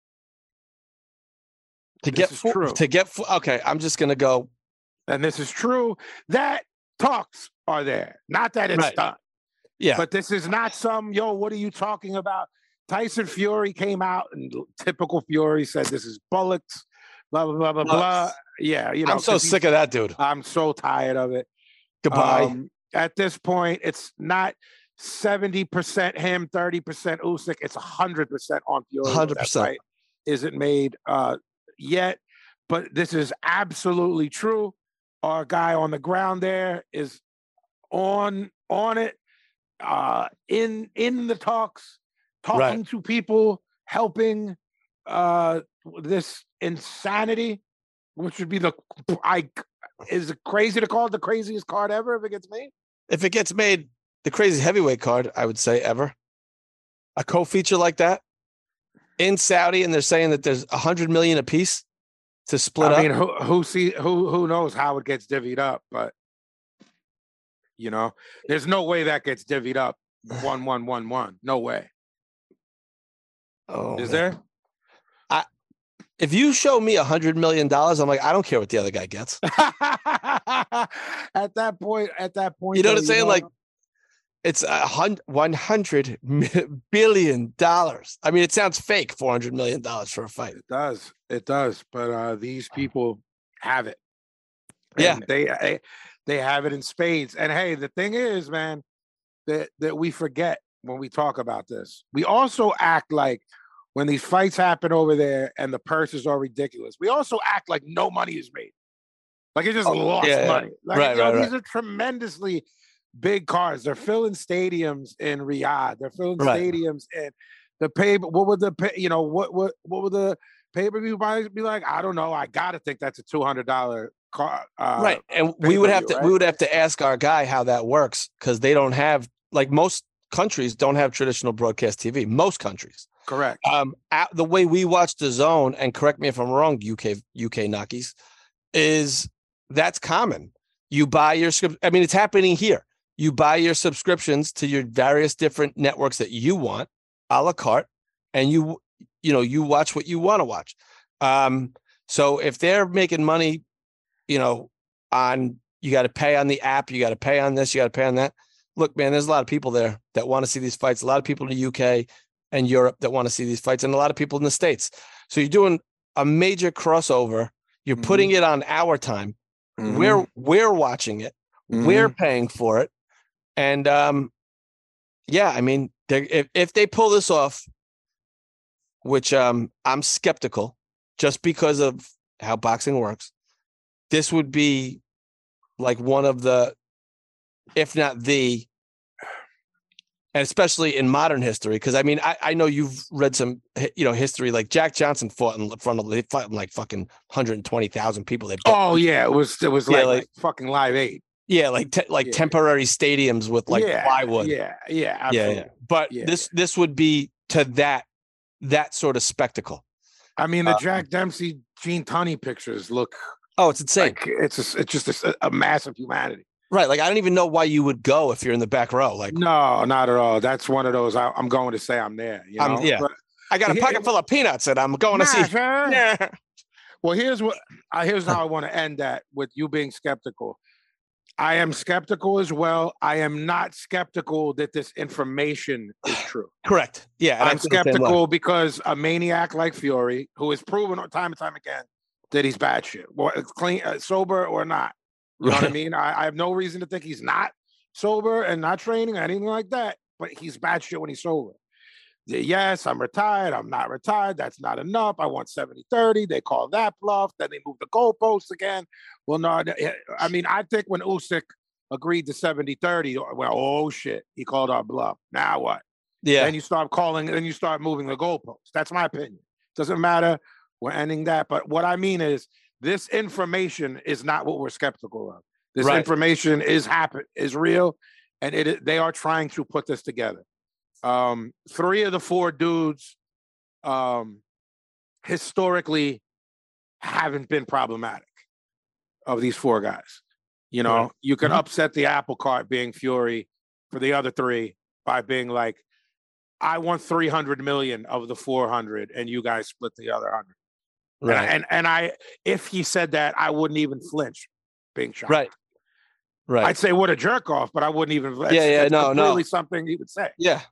Okay, I'm just gonna go. And this is true. That talks are there. Not that it's Right. done. Yeah, But this is not what are you talking about? Tyson Fury came out and typical Fury said this is bullocks, blah, blah, blah, blah, blah. Yeah, you know. I'm so 'cause sick of that dude. I'm so tired of it. Goodbye. At this point, it's not 70% him, 30% Usyk. It's 100% on Fury. 100%. Right? Isn't made yet, but this is absolutely true. Our guy on the ground there is on it, in the talks, talking to people, helping this insanity, which would be is it crazy to call it the craziest card ever if it gets made? If it gets made, the crazy heavyweight card, I would say ever. A co-feature like that in Saudi, and they're saying that there's $100 million a piece to split up. I mean, who knows how it gets divvied up, but you know, there's no way that gets divvied up 1-1-1-1. No way. Oh, Is man. there? If you show me $100 million, I'm like, I don't care what the other guy gets. At that point, You know what though, I'm saying? Like, it's $100 billion. I mean, it sounds fake, $400 million for a fight. it does. But these people have it. Yeah. And they have it in spades. And hey, the thing is, man, that we forget when we talk about this. We also act like when these fights happen over there and the purses are ridiculous, we also act like no money is made. Like it just lost money. Like, Right. These are tremendously big cards. They're filling stadiums in Riyadh. They're filling stadiums in the pay. What would the pay? What would the pay-per-view buyers be like? I don't know. I gotta think that's a $200 card. Right, and we would have to ask our guy how that works because they don't have like most countries don't have traditional broadcast TV. Most countries. Correct. The way we watch the Zone, and correct me if I'm wrong, UK Nockies, is that's common. You buy your script. I mean, it's happening here. You buy your subscriptions to your various different networks that you want, a la carte, and you watch what you want to watch. So if they're making money, on, you got to pay on the app, you got to pay on this, you got to pay on that. Look, man, there's a lot of people there that want to see these fights. A lot of people in the UK and Europe that want to see these fights, and a lot of people in the States. So you're doing a major crossover. You're putting it on our time. We're watching it. We're paying for it. And yeah, I mean, if they pull this off, which I'm skeptical, just because of how boxing works, this would be like one of the, if not the, and especially in modern history, because I mean, I know you've read some, history. Like Jack Johnson fought in front of like fucking 120,000 people. It was like fucking Live 8. Yeah, temporary stadiums with plywood. Yeah, absolutely. Yeah. But this would be to that sort of spectacle. I mean, the Jack Dempsey, Gene Tunney pictures look. Oh, it's insane. Like, it's just a mass of humanity. Right. Like, I don't even know why you would go if you're in the back row. Like, no, not at all. That's one of those. I'm going to say I'm there. But I got a pocket full of peanuts and I'm going to see. Yeah. Well, here's how I want to end that with you being skeptical. I am skeptical as well. I am not skeptical that this information is true. Correct. Yeah. I'm skeptical because a maniac like Fury, who has proven time and time again that he's bad shit, clean, sober or not. You know what I mean? I have no reason to think he's not sober and not training or anything like that, but he's bad shit when he's sober. Yes, I'm retired. I'm not retired. That's not enough. I want 70-30. They call that bluff. Then they move the goalposts again. Well, no, I mean, I think when Usyk agreed to 70-30, well, oh shit, he called our bluff. Now what? Yeah. Then you start calling, then you start moving the goalposts. That's my opinion. Doesn't matter. We're ending that. But what I mean is, this information is not what we're skeptical of. This information is real, and they are trying to put this together. 3 of the 4 dudes historically haven't been problematic of these 4 guys. You can upset the apple cart being Fury for the other 3 by being like, I want 300 million of the 400 and you guys split the other 100. Right. And if he said that, I wouldn't even flinch being shocked. Right. I'd say what a jerk off, but I wouldn't even. That's completely something he would say. Yeah.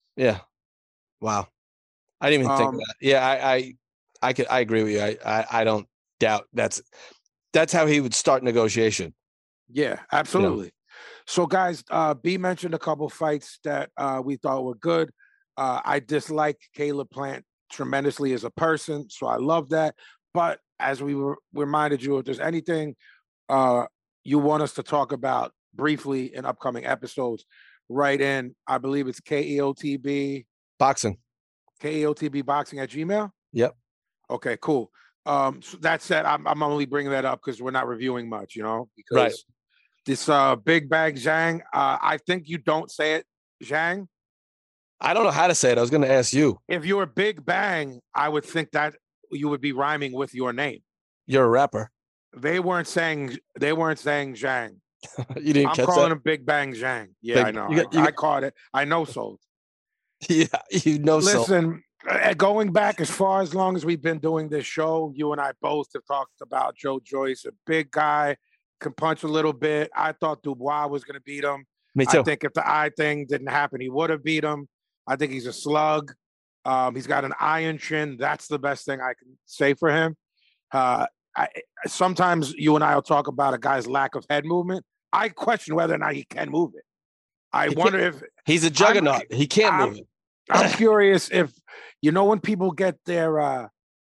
Wow. I didn't even think of that. Yeah, I agree with you. I don't doubt that's how he would start negotiation. Yeah, absolutely. So guys, B mentioned a couple fights that we thought were good. I dislike Caleb Plant tremendously as a person, so I love that. But as we reminded you, if there's anything you want us to talk about briefly in upcoming episodes, write in. I believe it's KEOTB Boxing. KEOTB Boxing at Gmail. Yep. Okay, cool. So that said, I'm only bringing that up because we're not reviewing much, because this Big Bang Zhang, I think you don't say it, Zhang. I don't know how to say it. I was going to ask you. If you're Big Bang, I would think that you would be rhyming with your name. You're a rapper. They weren't saying Zhang. You didn't catch that? I'm calling him Big Bang Zhang. Yeah, I know. I caught it. I know sold. Yeah, Listen, going back as long as we've been doing this show, you and I both have talked about Joe Joyce, a big guy, can punch a little bit. I thought Dubois was going to beat him. Me too. I think if the eye thing didn't happen, he would have beat him. I think he's a slug. He's got an iron chin. That's the best thing I can say for him. Sometimes you and I will talk about a guy's lack of head movement. I question whether or not he can move it. I wonder if he's a juggernaut. He can't move it. I'm curious if when people get their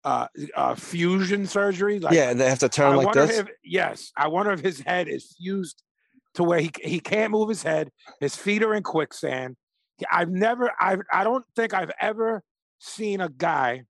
fusion surgery. Like, and they have to turn like this. I wonder if his head is fused to where he can't move his head. His feet are in quicksand. I don't think I've ever seen a guy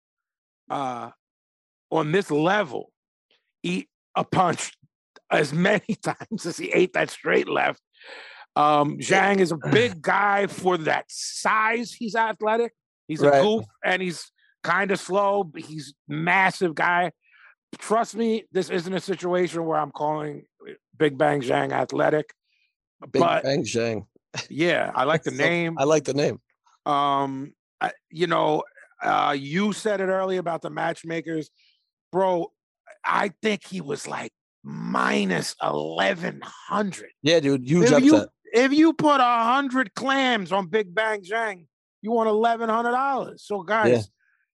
on this level eat a punch as many times as he ate that straight left. Zhang is a big guy for that size. He's athletic. He's a Right. goof, and he's kind of slow. But he's massive guy. Trust me, this isn't a situation where I'm calling Big Bang Zhang athletic. Big but Bang Zhang. yeah, I like the name. I like the name. You said it earlier about the matchmakers, bro. I think he was like minus 1,100. Yeah, dude, huge upset. If you put 100 clams on Big Bang Zhang, you want $1,100. So guys,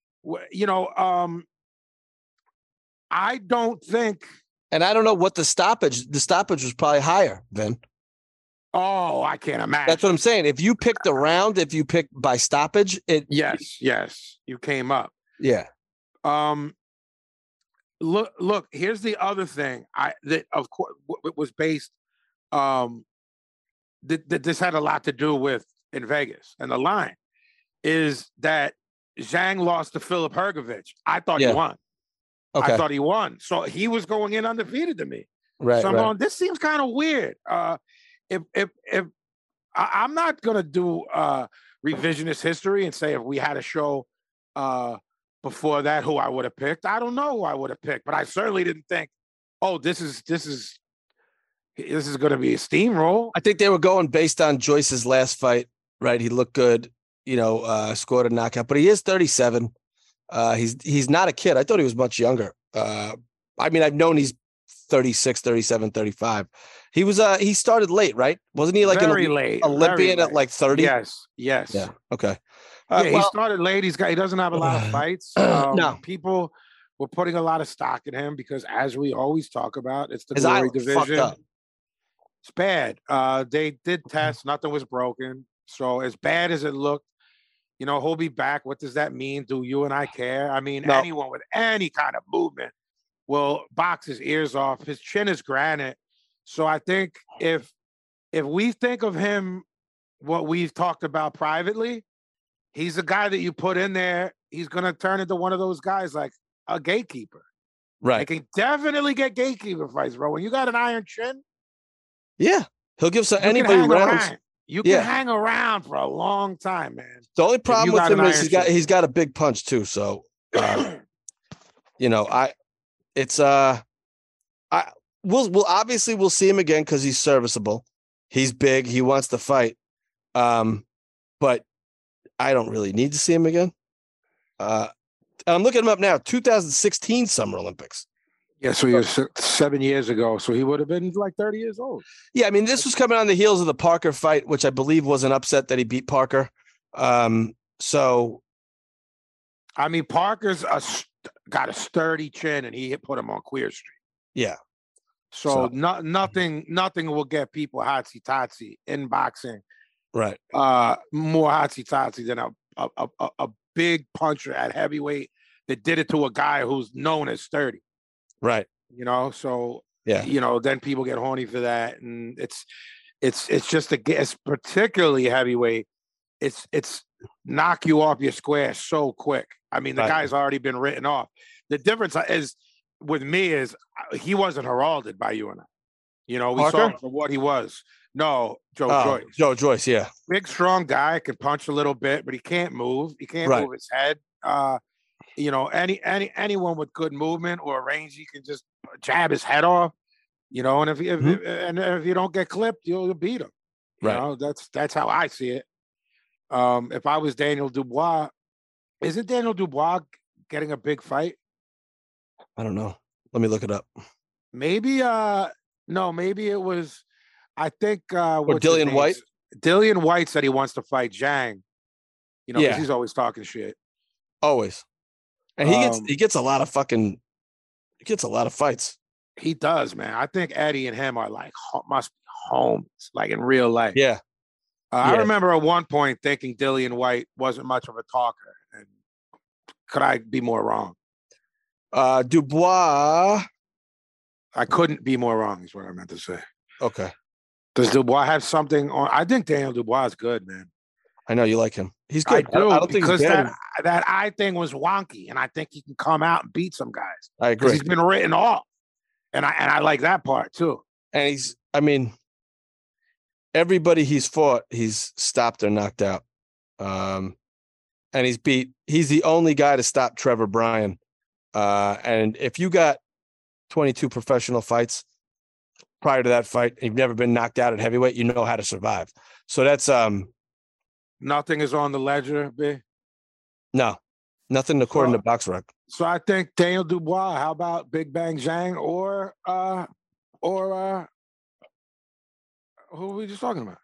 I don't think. And I don't know what the stoppage was probably higher, Vin. Oh, I can't imagine. That's what I'm saying. If you picked the round, if you picked by stoppage, yes, you came up. Yeah. Look. Here's the other thing. That of course was based. That this had a lot to do with in Vegas, and the line is that Zhang lost to Filip Hrgović. I thought he won. Okay. I thought he won. So he was going in undefeated to me. Right. So I'm going, this seems kind of weird. If I'm not gonna do revisionist history and say if we had a show before that who I would have picked. I don't know who I would have picked, but I certainly didn't think, oh, this is gonna be a steamroll. I think they were going based on Joyce's last fight, right? He looked good, scored a knockout, but he is 37. He's not a kid. I thought he was much younger. I've known he's 36, 37, 35. He was he started late, right? Wasn't he like very an late Olympian at like 30? Yes. Yeah. Okay. He started late. He doesn't have a lot of fights. No. People were putting a lot of stock in him because, as we always talk about, it's the His glory eye fucked division. up. It's bad. They did test. Nothing was broken. So as bad as it looked, he'll be back. What does that mean? Do you and I care? I mean, No. Anyone with any kind of movement will box his ears off. His chin is granite. So I think if we think of him, what we've talked about privately, he's a guy that you put in there. He's going to turn into one of those guys like a gatekeeper. Right. They can definitely get gakeeper fights, bro. When you got an iron chin, Yeah. He'll give you anybody can hang rounds. around. You can hang around for a long time, man. The only problem you with got him an is iron chin. he's got a big punch too. So, we'll see him again because he's serviceable. He's big. He wants to fight. But I don't really need to see him again. I'm looking him up now. 2016 Summer Olympics. Yeah, so he was 7 years ago. So he would have been like 30 years old. Yeah, I mean, this was coming on the heels of the Parker fight, which I believe was an upset that he beat Parker. Parker's got a sturdy chin, and he put him on Queer Street. Yeah. So nothing will get people hotsy-totsy in boxing. Right. More hotsy-totsy than a big puncher at heavyweight that did it to a guy who's known as sturdy. Right. So yeah. Then people get horny for that, and it's just it's particularly heavyweight. It's knock you off your square so quick. I mean, the guy's already been written off. The difference is with me is he wasn't heralded by you and I. We Parker? saw him for what he was. No, Joyce. Joe Joyce, yeah. Big, strong guy, can punch a little bit, but he can't move. He can't move his head. Anyone with good movement or range, he can just jab his head off. And if you don't get clipped, you'll beat him. That's how I see it. If I was Daniel Dubois, isn't Daniel Dubois getting a big fight? I don't know. Let me look it up. Maybe maybe it was. I think Dillian White. Dillian White said he wants to fight Zhang. Because he's always talking shit. Always. And he gets a lot of fights. He does, man. I think Eddie and him are like must be homies, like in real life. Yeah. I remember at one point thinking Dillian White wasn't much of a talker. And could I be more wrong? Dubois. I couldn't be more wrong, is what I meant to say. Okay. Does Dubois have something on? I think Daniel Dubois is good, man. I know you like him. He's good. I do, I don't think because he's bad. that eye thing was wonky, and I think he can come out and beat some guys. I agree. He's been written off, and I like that part too. And everybody he's fought, he's stopped or knocked out. And he's the only guy to stop Trevor Bryan. And if you got 22 professional fights prior to that fight, and you've never been knocked out at heavyweight, you know how to survive. So that's nothing is on the ledger, B. no, nothing according to BoxRec. So I think Daniel Dubois. How about Big Bang Zhang or who were we just talking about?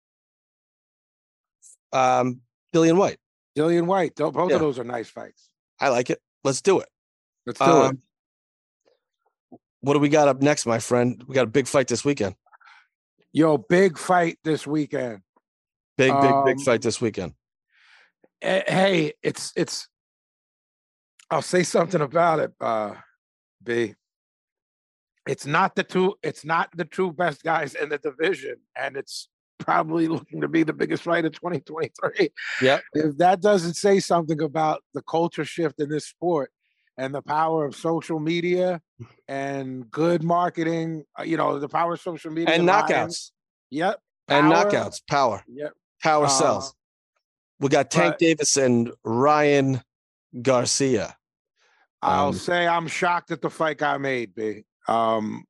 Dillian White. Dillian White. Both of those are nice fights. I like it. Let's do it. Let's do it. What do we got up next, my friend? We got a big fight this weekend. Yo, big fight this weekend. Big fight this weekend. Hey, it's. I'll say something about it, B. It's not the two best guys in the division, and it's probably looking to be the biggest fight of 2023. Yeah. If that doesn't say something about the culture shift in this sport and the power of social media and good marketing, the power of social media and knockouts. Yep. And knockouts. Power. Yep. Power sells. We got Tank Davis and Ryan Garcia. I'll say I'm shocked that the fight got made, B. I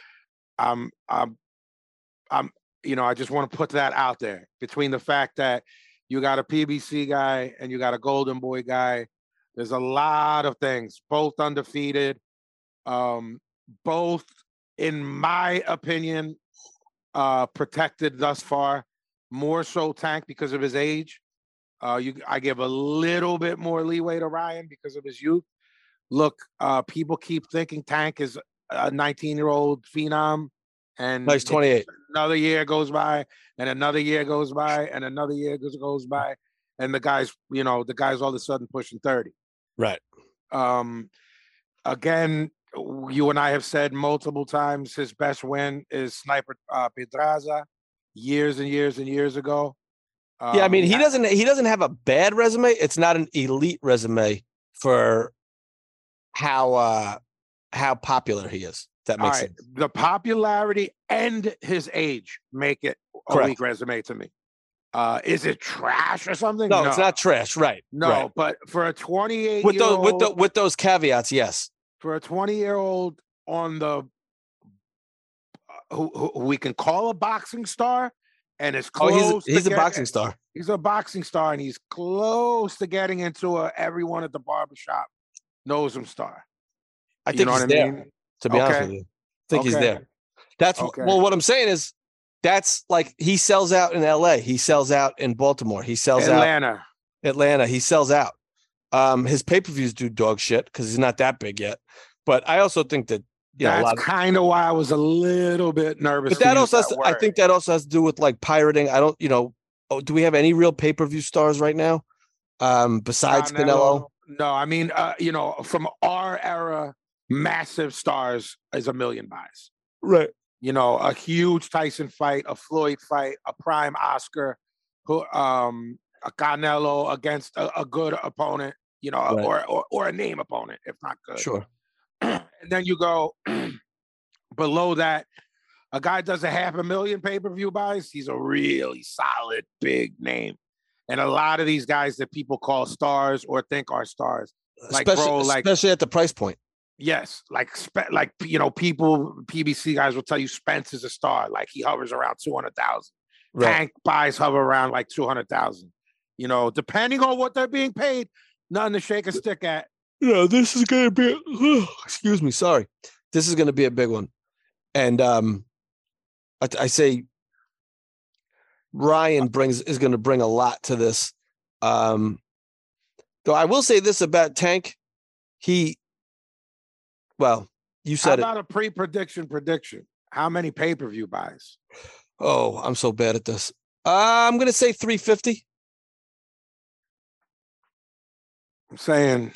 just want to put that out there between the fact that you got a PBC guy and you got a Golden Boy guy. There's a lot of things, both undefeated, both, in my opinion, protected thus far, more so Tank because of his age. I give a little bit more leeway to Ryan because of his youth. Look, people keep thinking Tank is a 19-year-old phenom, and he's 28. Another year goes by, and another year goes by, and another year goes by, and the guy's all of a sudden pushing 30. Right. Again, you and I have said multiple times his best win is Sniper Pedraza, years and years and years ago. Yeah, I mean, he doesn't have a bad resume. It's not an elite resume for how popular he is. That makes sense. The popularity and his age make it a weak resume to me. Is it trash or something? No, it's not trash. Right. No, right. But for a 28-year-old, with those caveats, yes. For a 20-year-old on the who we can call a boxing star, and is close. He's a boxing star. He's a boxing star, and he's close to getting into everyone at the barbershop knows him star. I think he's there. To be honest with you, I think he's there. That's well. What I'm saying is, that's like he sells out in L.A. He sells out in Baltimore. He sells out Atlanta. He sells out. His pay-per-views do dog shit because he's not that big yet. But I also think that that's kind of why I was a little bit nervous. But that also, I think that also has to do with like pirating. I don't, do we have any real pay-per-view stars right now besides Canelo? No, I mean, from our era, massive stars is 1 million buys. Right. A huge Tyson fight, a Floyd fight, a prime Oscar, a Canelo against a good opponent, or a name opponent, if not good. Sure. And then you go below that, a guy does 500,000 pay-per-view buys, he's a really solid big name. And a lot of these guys that people call stars or think are stars, especially at the price point. Yes, people, PBC guys will tell you Spence is a star. Like he hovers around 200,000. Right. Tank buys hover around like 200,000. Depending on what they're being paid, nothing to shake a stick at. This is going to be. Excuse me, sorry. This is going to be a big one, and I say Ryan is going to bring a lot to this. Though I will say this about Tank, you said How about a prediction? How many pay-per-view buys? Oh, I'm so bad at this. I'm going to say 350. I'm saying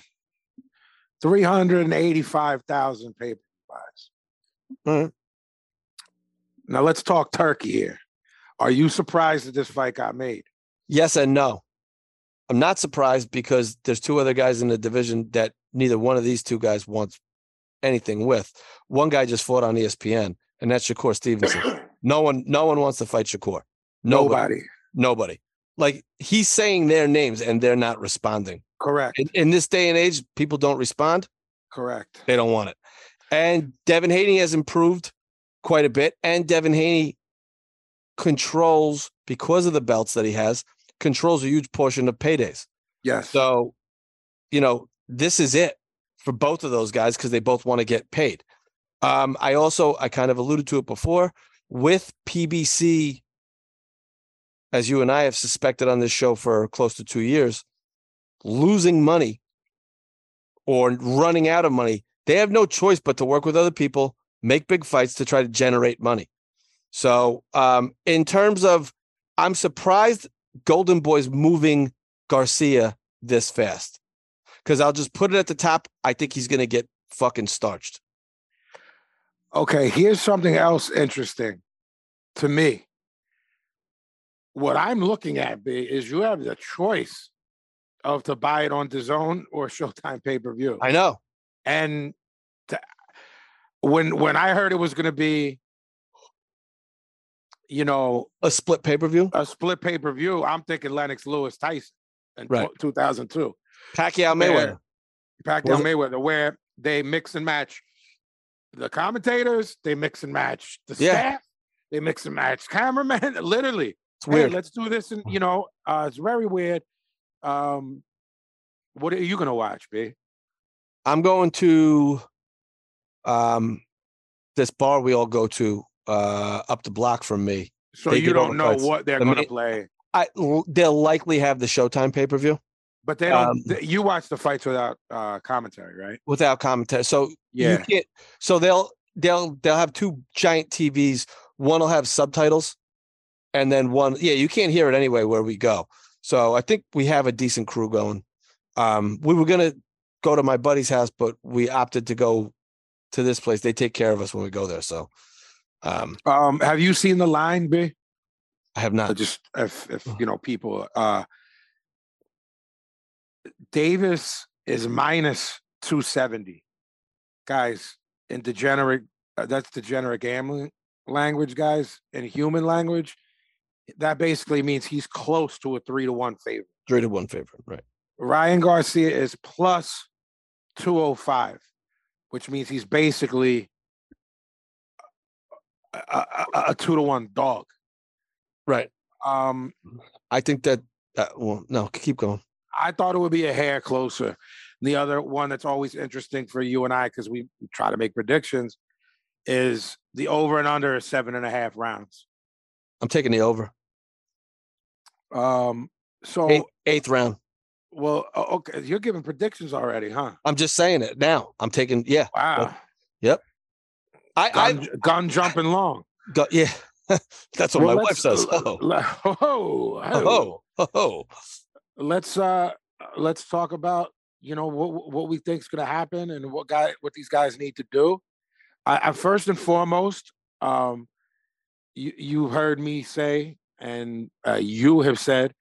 385,000 pay-per-view buys. All right. Now let's talk Turkey here. Are you surprised that this fight got made? Yes and no. I'm not surprised because there's two other guys in the division that neither one of these two guys wants anything with. One guy just fought on ESPN, and that's Shakur Stevenson. No one wants to fight Shakur. Nobody. Like, he's saying their names and they're not responding. Correct. In this day and age, people don't respond. Correct. They don't want it. And Devin Haney has improved quite a bit. And Devin Haney controls, because of the belts that he has, controls a huge portion of paydays. Yes. So, this is it for both of those guys because they both want to get paid. I kind of alluded to it before with PBC, as you and I have suspected on this show for close to 2 years, losing money or running out of money. They have no choice but to work with other people, make big fights to try to generate money. So in terms of, I'm surprised Golden Boy's moving Garcia this fast, because I'll just put it at the top. I think he's going to get fucking starched. Okay, here's something else interesting to me. What I'm looking at, B, is you have the choice of to buy it on DAZN or Showtime pay-per-view. I know. And when I heard it was going to be, a split pay-per-view, I'm thinking Lennox Lewis Tyson in 2002. Pacquiao Mayweather, where they mix and match the commentators, they mix and match the staff, they mix and match cameramen. Literally, it's weird. Hey, let's do this, and it's very weird. What are you gonna watch, B? I'm going to this bar we all go to up the block from me. So you don't know what they're going to play. They'll likely have the Showtime pay-per-view, but they don't. You watch the fights without commentary, right? Without commentary. So you can't. So they'll have two giant TVs. One will have subtitles, and then one. Yeah, you can't hear it anyway where we go. So I think we have a decent crew going. We were gonna go to my buddy's house, but we opted to go to this place. They take care of us when we go there. So, have you seen the line, B? I have not. Just if people, Davis is minus 270, guys. In degenerate, that's degenerate gambling language, guys. In human language, that basically means he's close to a 3-1 favorite. 3-1 favorite, right? Ryan Garcia is plus 205, which means he's basically a 2-1 dog. Right. I think that. Well, no, keep going. I thought it would be a hair closer. The other one that's always interesting for you and I, because we try to make predictions, is the over and under 7.5 rounds. I'm taking the over. So eighth round. Well, okay, you're giving predictions already, huh? I'm just saying it now. I'm taking, Wow. Yep. Gun jumping long. Yeah. That's what my wife says. Let's talk about what we think is going to happen and what these guys need to do. I first and foremost, you heard me say, and you have said,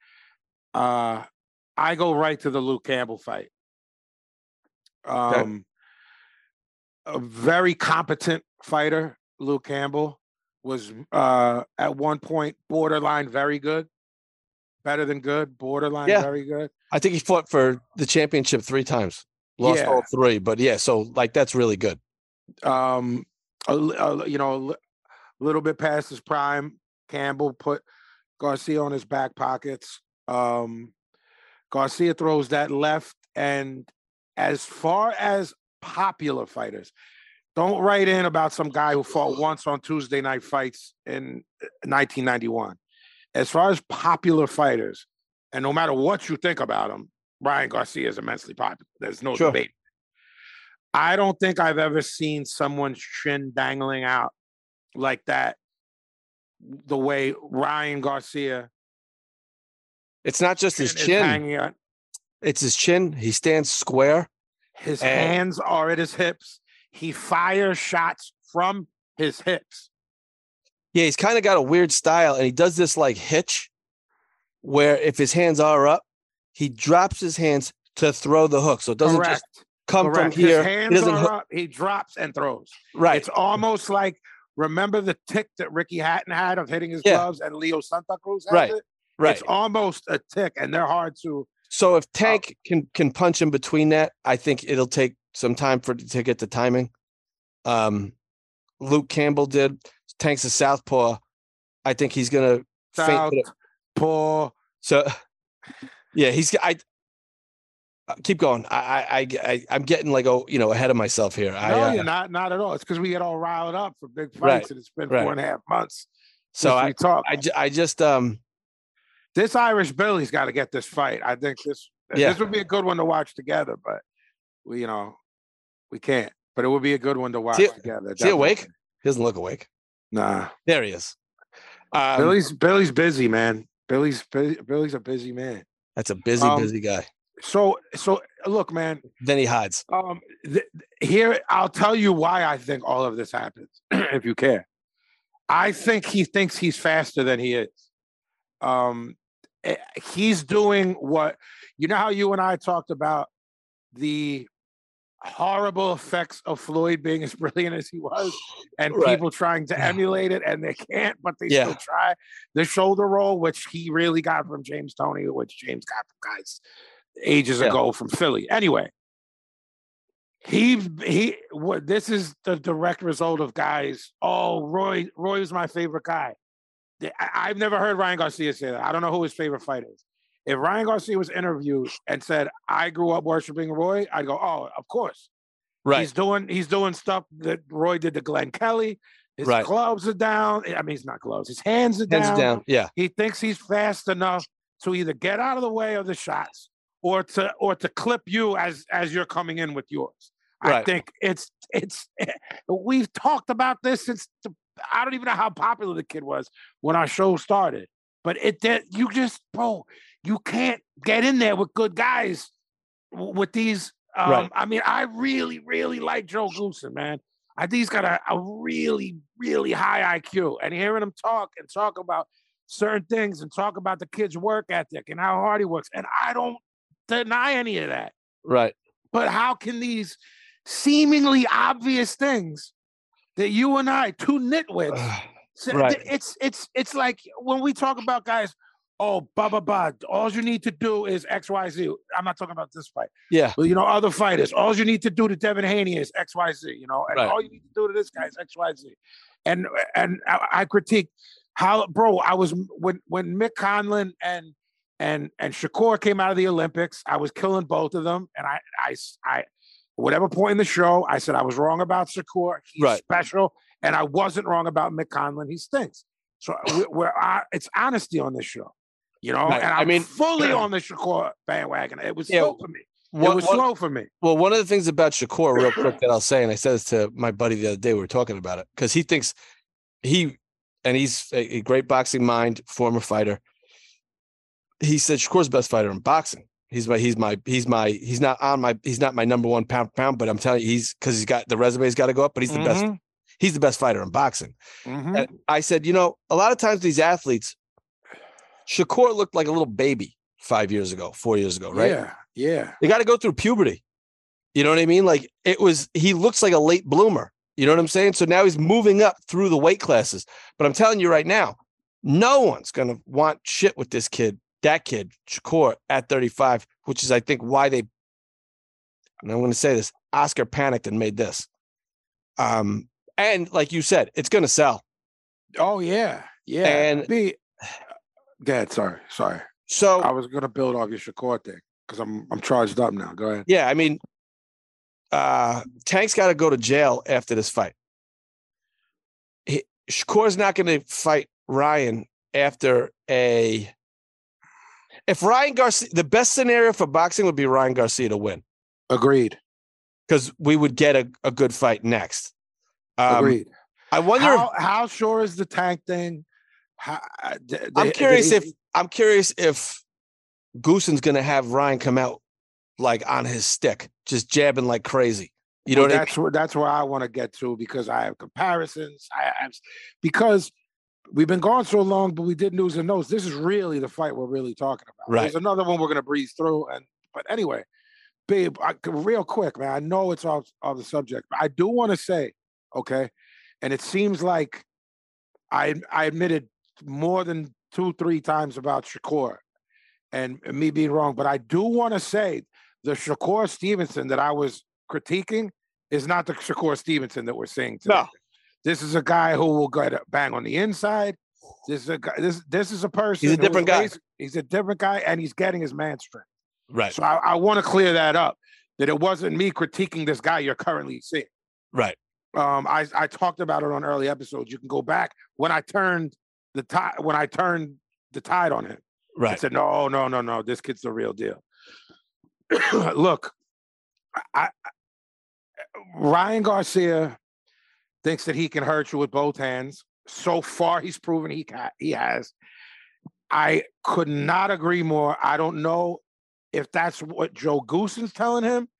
I go right to the Luke Campbell fight. A very competent fighter, Luke Campbell, was at one point borderline very good, better than good, borderline very good. I think he fought for the championship 3 times, lost all 3, but so that's really good. A little bit past his prime, Campbell put Garcia on his back pockets. Garcia throws that left, and as far as popular fighters, don't write in about some guy who fought once on Tuesday Night Fights in 1991. As far as popular fighters, and no matter what you think about him, Ryan Garcia is immensely popular. There's no debate. I don't think I've ever seen someone's chin dangling out like that, the way Ryan Garcia. It's not just his chin. It's his chin. He stands square. His hands are at his hips. He fires shots from his hips. Yeah, he's kind of got a weird style, and he does this like hitch, where if his hands are up, he drops his hands to throw the hook. So it doesn't just come from here. His hands are up, he drops and throws. Right. It's almost like remember the tick that Ricky Hatton had of hitting his Yeah. gloves, and Leo Santa Cruz has Right. it? Right. It's almost a tick, and they're hard to. So if Tank can punch in between that, I think it'll take some time to get the timing. Luke Campbell did. Tank's a southpaw. I think he's gonna faint. Paw. So yeah, keep going. I'm getting like ahead of myself here. No, you're not at all. It's because we get all riled up for big fights, Right, and it's been right. 4.5 months. So since we talked. I just This Irish Billy's got to get this fight. I think this would be a good one to watch together, but we can't. But it would be a good one to watch together. Is he awake? He doesn't look awake. Nah. There he is. Billy's busy, man. Billy's a busy man. That's a busy guy. So look, man. Then he hides. Here, I'll tell you why I think all of this happens, if you care. I think he thinks he's faster than he is. He's doing what, how you and I talked about the horrible effects of Floyd being as brilliant as he was, and people trying to emulate it, and they can't, but they still try. The shoulder roll, which he really got from James Toney, which James got from guys ages ago from Philly. Anyway, this is the direct result of guys. Oh, Roy was my favorite guy. I've never heard Ryan Garcia say that. I don't know who his favorite fight is. If Ryan Garcia was interviewed and said, I grew up worshiping Roy, I'd go, oh, of course. Right. He's doing stuff that Roy did to Glenn Kelly. His gloves are down. I mean, it's not gloves. His hands are down. Hands down. Yeah. He thinks he's fast enough to either get out of the way of the shots or to clip you as you're coming in with yours. Right. I think it's we've talked about this since I don't even know how popular the kid was when our show started. But you can't get in there with good guys with these. I mean, I really, really like Joe Goosen, man. I think he's got a really, really high IQ. And hearing him talk about certain things and talk about the kid's work ethic and how hard he works. And I don't deny any of that. Right. But how can these seemingly obvious things that you and I, two nitwits, it's like when we talk about guys, oh, all you need to do is X, Y, Z. I'm not talking about this fight. Yeah. But, other fighters, all you need to do to Devin Haney is X, Y, Z, and all you need to do to this guy is X, Y, Z. And I critique how, bro, I was, when Mick Conlon and Shakur came out of the Olympics, I was killing both of them. And I whatever point in the show, I said I was wrong about Shakur. He's special. And I wasn't wrong about Mick Conlon. He stinks. So it's honesty on this show, and I'm fully on the Shakur bandwagon. It was slow for me. Slow for me. Well, one of the things about Shakur, real quick, that I'll say, and I said this to my buddy the other day, we were talking about it, because he thinks he's a great boxing mind, former fighter. He said Shakur's the best fighter in boxing. He's not my number one pound for pound, but I'm telling you, because he's got the resume's got to go up, but he's the best. He's the best fighter in boxing. And I said, a lot of times these athletes, Shakur looked like a little baby 4 years ago, right? Yeah. They got to go through puberty. You know what I mean? Like he looks like a late bloomer. You know what I'm saying? So now he's moving up through the weight classes. But I'm telling you right now, no one's going to want shit with that kid, Shakur, at 35, which is, I think, why and I'm going to say this, Oscar panicked and made this. And like you said, it's going to sell. Oh, yeah. Yeah. And Dad, sorry. So I was going to build off your Shakur thing because I'm charged up now. Go ahead. Yeah. I mean, Tank's got to go to jail after this fight. Shakur's not going to fight Ryan after if Ryan Garcia, the best scenario for boxing would be Ryan Garcia to win. Agreed. Because we would get a good fight next. Agreed. I wonder how sure is the Tank thing? I'm curious if Goosen's going to have Ryan come out like on his stick, just jabbing like crazy. You know, that's where I want to get to, because I have comparisons. Because we've been gone so long, but we did news and notes. This is really the fight we're really talking about. Right. There's another one we're going to breeze through, but anyway, babe, real quick, man. I know it's off the subject, but I do want to say, okay, And it seems like I admitted more than 2-3 times about Shakur and me being wrong, but I do want to say the Shakur Stevenson that I was critiquing is not the Shakur Stevenson that we're seeing today. No. This is a guy who will go to bang on the inside. This is a guy. This is a person. He's a different guy. He's a different guy, and he's getting his man strength. Right. So I want to clear that up. That it wasn't me critiquing this guy you're currently seeing. Right. I talked about it on early episodes. You can go back when I turned the tide on him. Right. I said no. This kid's the real deal. Look, Ryan Garcia thinks that he can hurt you with both hands. So far, he's proven he has. I could not agree more. I don't know if that's what Joe Goossen's telling him.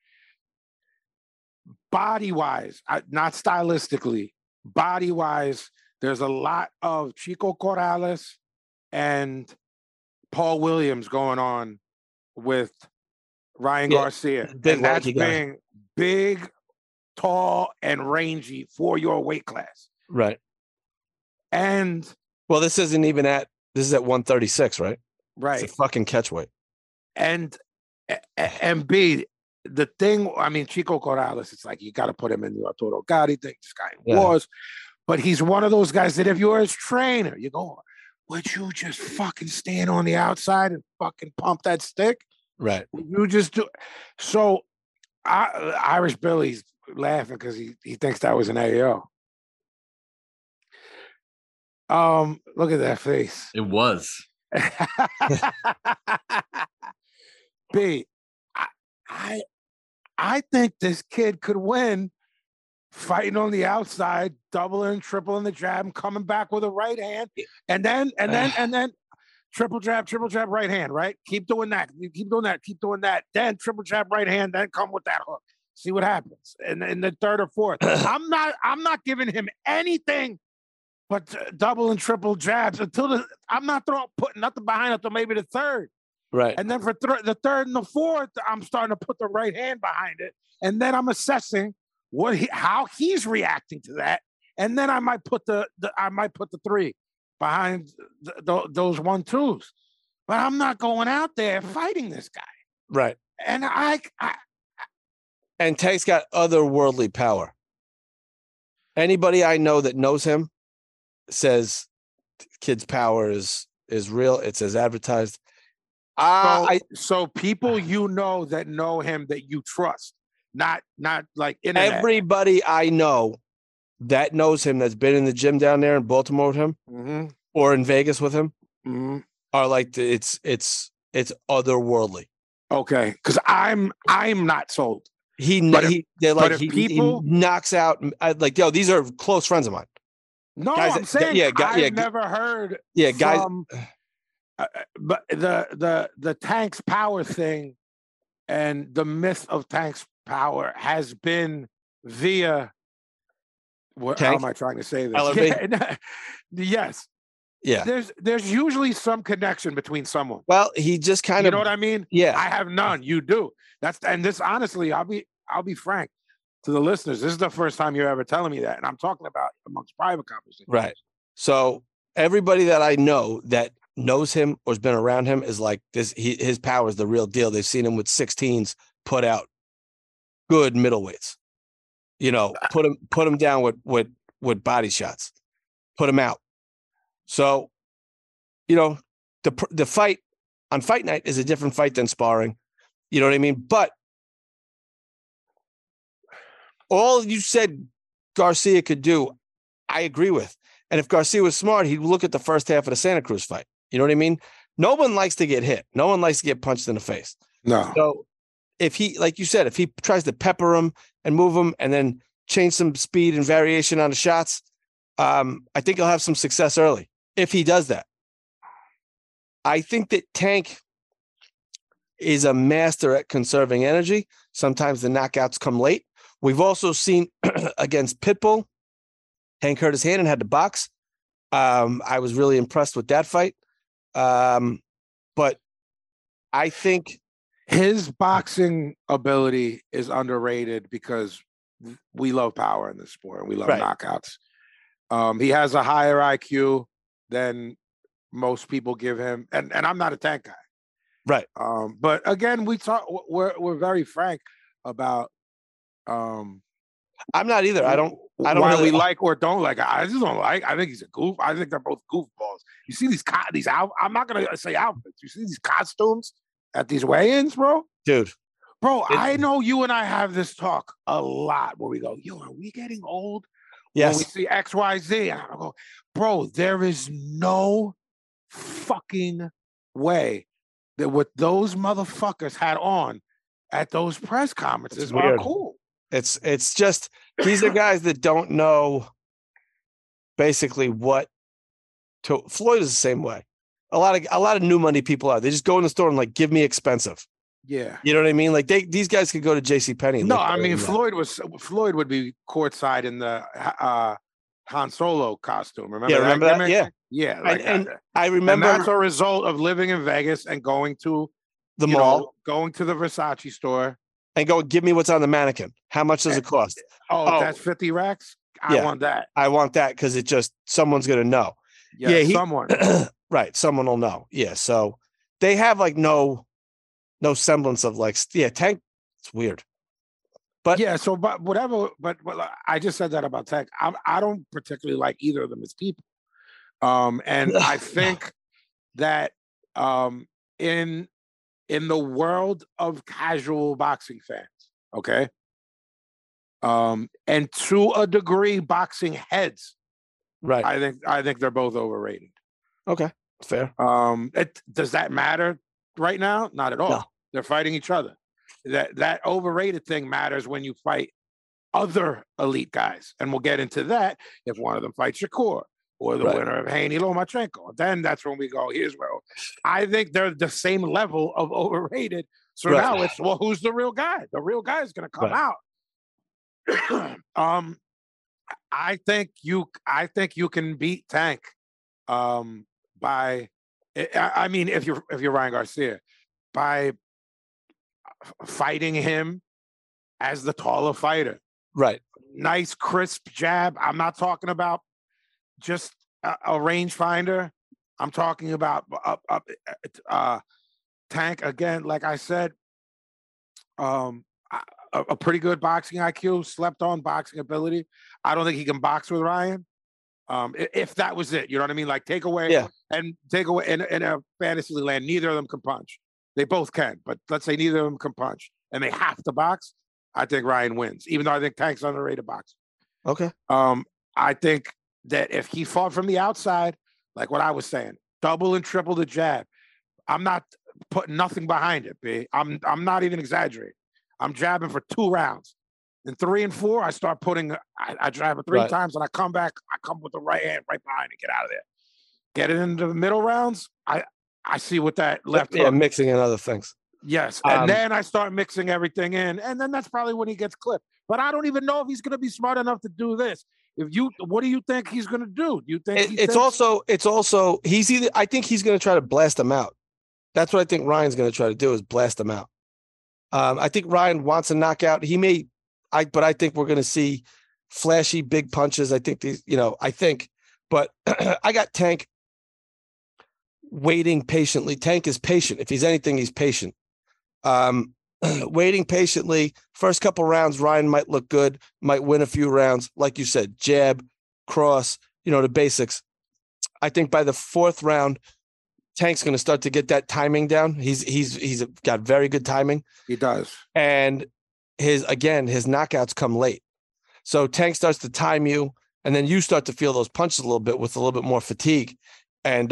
Body-wise, not stylistically, body-wise, there's a lot of Chico Corrales and Paul Williams going on with Ryan Garcia. Big, and that's being big, tall, and rangy for your weight class. Right. And well, this is at 136, right? Right. It's a fucking catch weight. And B, the thing, I mean, Chico Corrales, it's like you got to put him in the Arturo Gatti thing. This guy was, but he's one of those guys that if you're his trainer, you go, would you just fucking stand on the outside and fucking pump that stick? Right. You just do. So Irish Billy's laughing because he thinks that was an AO. Look at that face. It was. B, I think this kid could win fighting on the outside, doubling, tripling the jab, and coming back with a right hand, and then triple jab, right hand, right? Keep doing that. You keep doing that. Then triple jab, right hand, then come with that hook. See what happens. And in the third or fourth. I'm not giving him anything but double and triple jabs until I'm not putting nothing behind it until maybe the third. Right. And then for the third and the fourth, I'm starting to put the right hand behind it. And then I'm assessing how he's reacting to that. And then I might put the three behind those 1-2s. But I'm not going out there fighting this guy. Right. And and Tank's got otherworldly power. Anybody I know that knows him says kid's power is real. It's as advertised. So people that know him that you trust, not like internet. Everybody I know that knows him that's been in the gym down there in Baltimore with him or in Vegas with him are like it's otherworldly. Okay, because I'm not sold. He knocks out like these are close friends of mine. No, guys, I'm saying I've never heard. Yeah, guys. But the Tank's power thing and the myth of Tank's power has been via how am I trying to say this? Yeah, yes. Yeah. There's usually some connection between someone. Well, he just kind of, you know what I mean? Yeah. I have none. You do. And this honestly, I'll be frank to the listeners. This is the first time you're ever telling me that. And I'm talking about amongst private conversations. Right. So everybody that I know that knows him or has been around him is like this. His power is the real deal. They've seen him with 16s put out good middleweights. Put him down with body shots, put him out. So, the fight on fight night is a different fight than sparring. You know what I mean? But all you said Garcia could do, I agree with. And if Garcia was smart, he'd look at the first half of the Santa Cruz fight. You know what I mean? No one likes to get hit. No one likes to get punched in the face. No. So if he, like you said, if he tries to pepper him and move him and then change some speed and variation on the shots, I think he'll have some success early if he does that. I think that Tank is a master at conserving energy. Sometimes the knockouts come late. We've also seen against Pitbull, Tank hurt his hand and had to box. I was really impressed with that fight. But I think his boxing ability is underrated because we love power in this sport and we love knockouts. He has a higher IQ than most people give him, and I'm not a Tank guy. Right. But again, we're very frank about I'm not either. I don't why really, we like or don't like. I just don't like. I think he's a goof. I think they're both goofballs. You see I'm not gonna say outfits. You see these costumes at these weigh-ins, bro. dude. Bro, I know you and I have this talk a lot where we go, yo, are we getting old? Yes. When we see XYZ, I go, bro, there is no fucking way that what those motherfuckers had on at those press conferences are cool. It's just these are guys that don't know basically what to. Floyd is the same way. A lot of new money people are. They just go in the store and like, give me expensive. Yeah. You know what I mean? Like these guys could go to JCPenney. No, I mean Floyd would be courtside in the Han Solo costume. Remember that? Remember that? Yeah. Yeah. And I remember and that's a result of living in Vegas and going to the mall, going to the Versace store. And go, give me what's on the mannequin. How much does it cost? Oh, that's 50 racks? I want that. I want that because it just someone's gonna know. Someone. Right. Someone will know. Yeah. So they have like no semblance of like, Tank. It's weird. But but whatever. But I just said that about Tank. I don't particularly like either of them as people. And I think that in the world of casual boxing fans, okay, and to a degree, boxing heads, right? I think they're both overrated. Okay, fair. Does that matter right now? Not at all. No. They're fighting each other. That overrated thing matters when you fight other elite guys, and we'll get into that if one of them fights Shakur or the winner of Haney Lomachenko. Then that's when we go, here's where I think they're the same level of overrated. So now it's, well, who's the real guy? The real guy is going to come out. I think you can beat Tank by, I mean, if you're Ryan Garcia, by fighting him as the taller fighter. Right. Nice, crisp jab. I'm not talking about just a rangefinder. I'm talking about Tank, again, like I said, a pretty good boxing IQ, slept on boxing ability. I don't think he can box with Ryan. If that was it, you know what I mean? Like take away in a fantasy land, neither of them can punch. They both can, but let's say neither of them can punch and they have to box. I think Ryan wins, even though I think Tank's underrated boxer. Okay. I think that if he fought from the outside, like what I was saying, double and triple the jab, I'm not putting nothing behind it, B. I'm not even exaggerating. I'm jabbing for 2 rounds. In 3 and 4, I start putting, I jab it 3 times and I come back, I come with the right hand right behind it, get out of there. Get it into the middle rounds, I see what that left hook. Mixing in other things. Yes, and then I start mixing everything in, and then that's probably when he gets clipped. But I don't even know if he's going to be smart enough to do this. What do you think he's going to do? Do you think it's also I think he's going to try to blast him out. That's what I think Ryan's going to try to do is blast him out. I think Ryan wants a knockout. But I think we're going to see flashy big punches. I think but I got Tank waiting patiently. Tank is patient. If he's anything, he's patient. Waiting patiently. First couple rounds, Ryan might look good, might win a few rounds. Like you said, jab, cross, the basics. I think by the 4th round, Tank's going to start to get that timing down. He's got very good timing. He does. And his knockouts come late. So Tank starts to time you, and then you start to feel those punches a little bit with a little bit more fatigue. And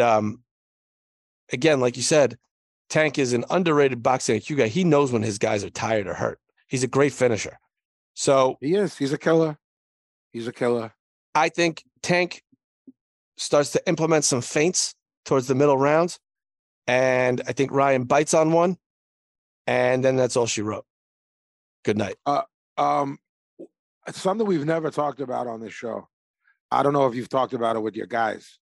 again, like you said, Tank is an underrated boxing IQ guy. He knows when his guys are tired or hurt. He's a great finisher. So he is. He's a killer. He's a killer. I think Tank starts to implement some feints towards the middle rounds, and I think Ryan bites on one, and then that's all she wrote. Good night. Something we've never talked about on this show. I don't know if you've talked about it with your guys.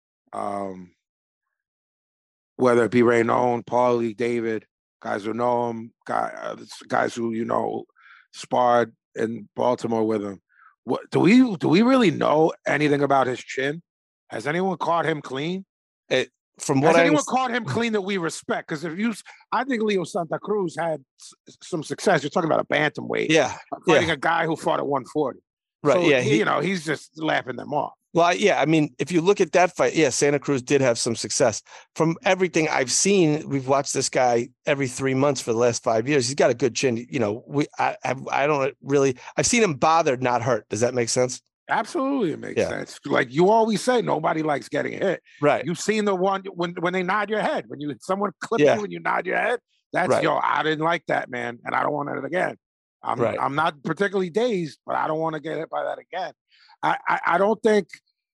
Whether it be Raynone, Paulie, David, guys who know him, guys who, sparred in Baltimore with him. What do we really know anything about his chin? Has anyone caught him clean? From what Has I anyone understand, caught him clean that we respect? Because I think Leo Santa Cruz had some success. You're talking about a bantamweight, yeah, fighting a guy who fought at 140. right, So, yeah, he's just laughing them off. well, yeah. I mean, if you look at that fight, yeah, Santa Cruz did have some success. From everything I've seen, we've watched this guy every 3 months for the last 5 years. He's got a good chin. I don't really. I've seen him bothered, not hurt. Does that make sense? Absolutely, it makes sense. Like you always say, nobody likes getting hit. Right. You've seen the one when they nod your head. When someone clips you and you nod your head, that's Right. I didn't like that, man, and I don't want it again. I'm not particularly dazed, but I don't want to get hit by that again. I don't think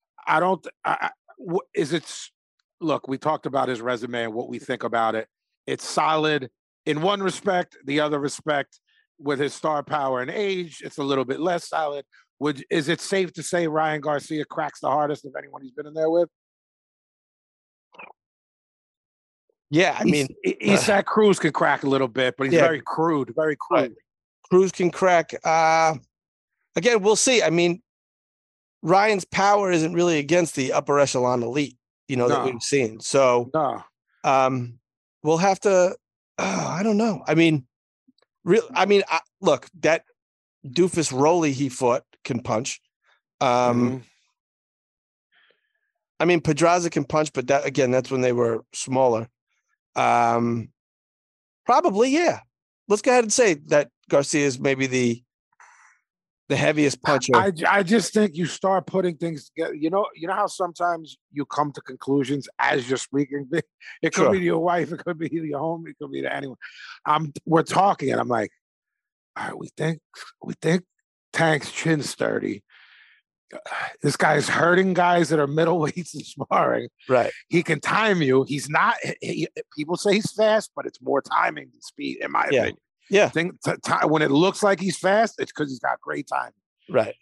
is it. Look, we talked about his resume and what we think about it. It's solid in one respect. The other respect, with his star power and age, it's a little bit less solid. Is it safe to say Ryan Garcia cracks the hardest of anyone he's been in there with? Yeah, I mean, Isaac Cruz can crack a little bit, but he's very crude, very crude. Right. Cruz can crack. Again, we'll see. I mean, Ryan's power isn't really against the upper echelon elite, that we've seen. So, we'll have to. I don't know. I mean, look, that doofus Rolly he fought can punch. I mean, Pedraza can punch, but that's when they were smaller. Probably, yeah. Let's go ahead and say that Garcia is maybe the heaviest puncher. I just think you start putting things together. You know how sometimes you come to conclusions as you're speaking. It could be to your wife, it could be to your home, it could be to anyone. We're talking, and I'm like, all right, we think Tank's chin's sturdy. This guy's hurting guys that are middleweights and sparring. Right. He can time you. He's not. People say he's fast, but it's more timing than speed, in my opinion. Yeah. When it looks like he's fast, it's because he's got great timing. Right.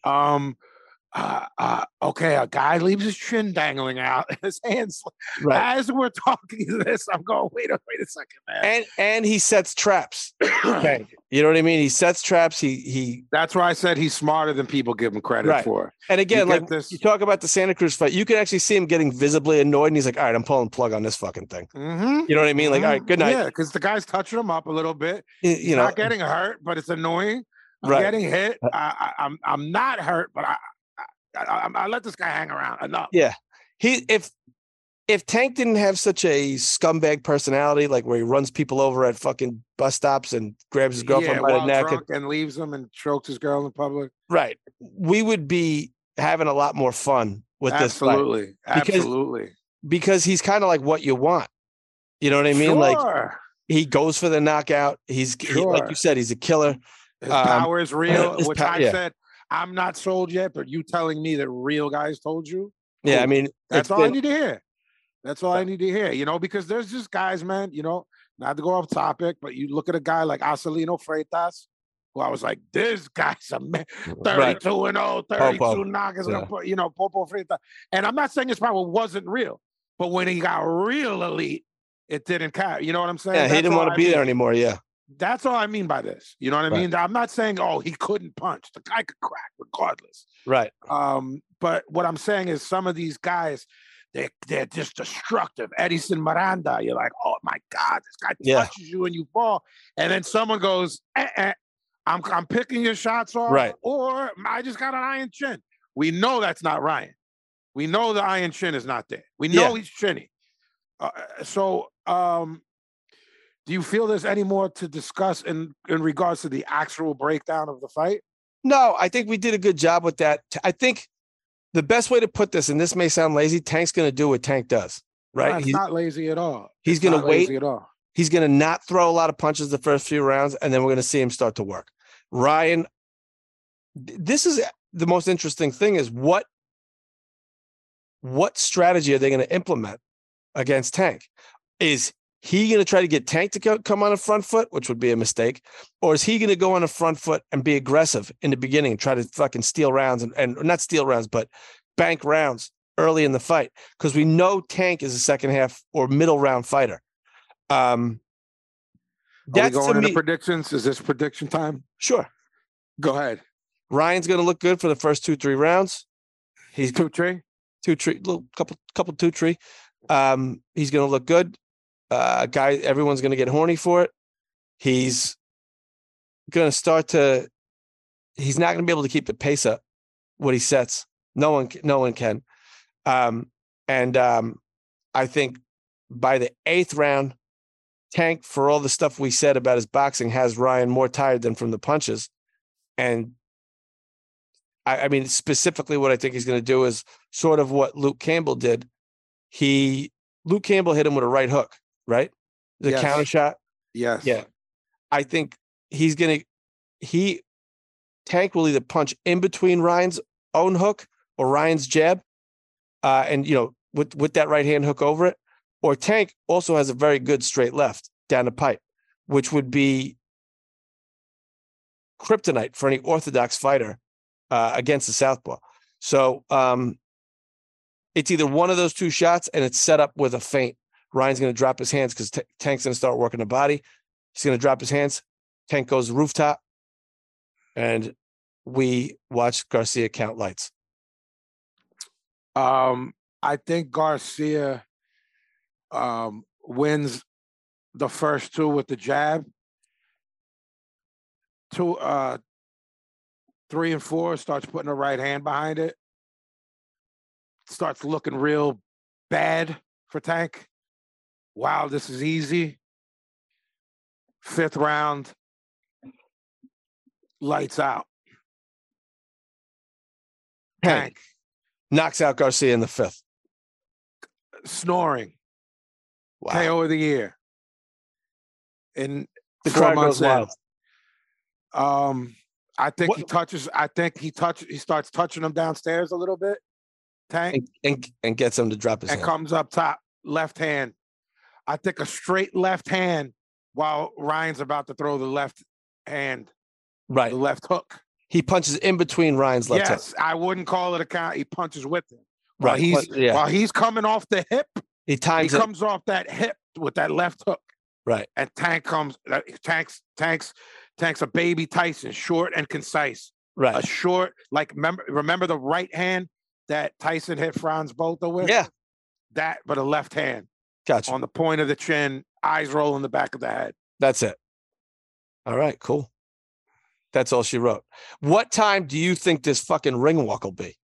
Okay, a guy leaves his chin dangling out, his hands. Right. As we're talking this, I'm going, wait a second, man. And he sets traps. Okay. You know what I mean? He sets traps. He That's why I said he's smarter than people give him credit for. And again, you talk about the Santa Cruz fight, you can actually see him getting visibly annoyed, and he's like, all right, I'm pulling the plug on this fucking thing. Mm-hmm. You know what I mean? Like, all right, good night. Yeah, because the guy's touching him up a little bit. He's not getting hurt, but it's annoying. I'm getting hit. I'm not hurt, but I let this guy hang around enough. Yeah. If Tank didn't have such a scumbag personality, like where he runs people over at fucking bus stops and grabs his girlfriend by the neck and leaves them and chokes his girl in public. Right. We would be having a lot more fun with this fight. Absolutely. Because he's kind of like what you want. You know what I mean? Sure. Like he goes for the knockout. Like you said, he's a killer. His power is real, which I said, I'm not sold yet, but you telling me that real guys told you? Yeah, cool. I mean, that's all I need to hear. That's all I need to hear, because there's just guys, man, not to go off topic, but you look at a guy like Acelino Freitas, who I was like, this guy's a man, 32-0, 32 knockers, Popo Freitas. And I'm not saying his power wasn't real, but when he got real elite, it didn't count. You know what I'm saying? Yeah, he didn't want to be there anymore, yeah. That's all I mean by this. You know what I mean? I'm not saying, he couldn't punch. The guy could crack regardless. Right. But what I'm saying is some of these guys, they're just destructive. Edison Miranda, you're like, oh my God, this guy touches you and you fall. And then someone goes, I'm picking your shots off. Right. Or I just got an iron chin. We know that's not Ryan. We know the iron chin is not there. We know he's chinny. Do you feel there's any more to discuss in regards to the actual breakdown of the fight? No, I think we did a good job with that. I think the best way to put this, and this may sound lazy, Tank's going to do what Tank does, right? No, he's not lazy at all. He's going to wait. At all. He's going to not throw a lot of punches the first few rounds, and then we're going to see him start to work. Ryan, this is the most interesting thing is what strategy are they going to implement against Tank? Is he going to try to get Tank to come on a front foot, which would be a mistake? Or is he going to go on a front foot and be aggressive in the beginning and try to fucking steal rounds and not steal rounds, but bank rounds early in the fight? Because we know Tank is a second half or middle round fighter. Are we going into predictions? Is this prediction time? Sure. Go ahead. Ryan's going to look good for the first 2-3 rounds. He's 2-3, little couple 2-3. He's going to look good. Everyone's going to get horny for it. He's going to start to. He's not going to be able to keep the pace up. What he sets, no one can. I think by the 8th round, Tank, for all the stuff we said about his boxing, has Ryan more tired than from the punches. And I mean, specifically what I think he's going to do is sort of what Luke Campbell did. Luke Campbell hit him with a right hook, right? The counter shot. Yes. Yeah. I think Tank will either punch in between Ryan's own hook or Ryan's jab. And, with that right hand hook over it, or Tank also has a very good straight left down the pipe, which would be kryptonite for any orthodox fighter against the southpaw. So it's either one of those two shots, and it's set up with a feint. Ryan's going to drop his hands because Tank's going to start working the body. He's going to drop his hands. Tank goes rooftop, and we watch Garcia count lights. I think Garcia wins the first two with the jab. 3 and 4 starts putting a right hand behind it. Starts looking real bad for Tank. Wow, this is easy. 5th round, lights out. Tank knocks out Garcia in the 5th. Snoring. Wow. KO of the year. And the crowd goes wild. I think he starts touching him downstairs a little bit. Tank. And gets him to drop his hand. And comes up top, left hand. I think a straight left hand while Ryan's about to throw the left hand. Right. The left hook. He punches in between Ryan's left hook. Yes, I wouldn't call it a count. He punches with him. Right. While he's coming off the hip, he comes off that hip with that left hook. Right. And Tank's a baby Tyson, short and concise. Right. A short, remember the right hand that Tyson hit Franz Botha with? Yeah. That, but a left hand. Gotcha. On the point of the chin, eyes roll in the back of the head. That's it. All right, cool. That's all she wrote. What time do you think this fucking ring walk will be?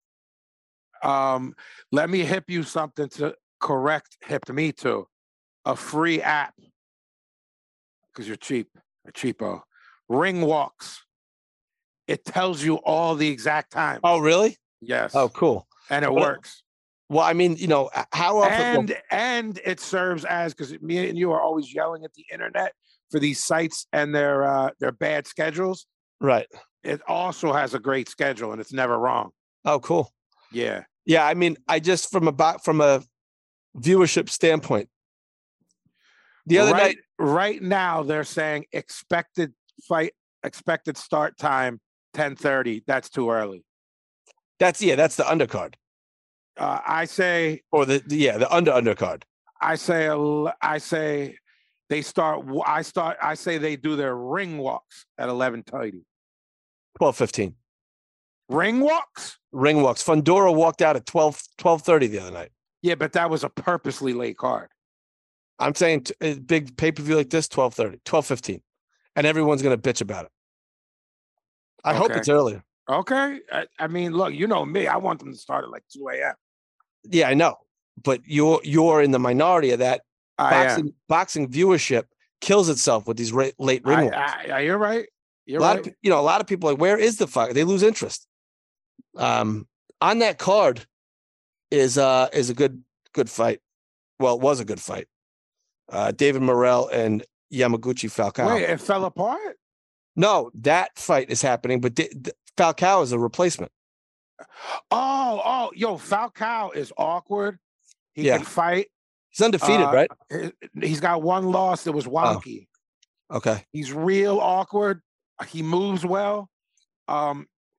Let me hip you something to correct hip me to. A free app. Because you're cheap. A cheapo. Ring Walks. It tells you all the exact time. Oh, really? Yes. Oh, cool. And it works. Well, I mean, how often? And it serves as, because me and you are always yelling at the internet for these sites and their bad schedules. Right. It also has a great schedule, and it's never wrong. Oh, cool. Yeah. Yeah. I mean, I just from a viewership standpoint, the other night. Right now, they're saying expected start time 10:30. That's too early. That's the undercard. I say, or the undercard. I say they start. I say they do their ring walks at 11:30. 12:15. Ring walks. Fundora walked out at 12:30 the other night. Yeah, but that was a purposely late card. I'm saying a big pay-per-view like this, 12:30, 12:15, and everyone's gonna bitch about it. I hope it's earlier. Okay. I mean, look, you know me. I want them to start at like 2 a.m. Yeah, I know, but you're in the minority of that. Boxing viewership kills itself with these late ring walks. You're right. A lot of people are like, where is the fight? They lose interest. On that card is a good fight. Well, it was a good fight. David Morrell and Yamaguchi Falcao. Wait, it fell apart? No, that fight is happening, but Falcao is a replacement. Oh, Falcao is awkward. He can fight. He's undefeated, right? He's got one loss. It was wonky. Oh. Okay. He's real awkward. He moves well. I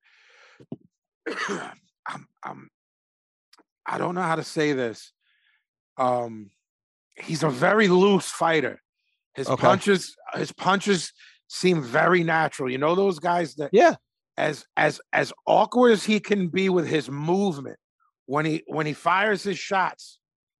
don't know how to say this. He's a very loose fighter. His punches seem very natural. You know those guys that as awkward as he can be with his movement when he fires his shots,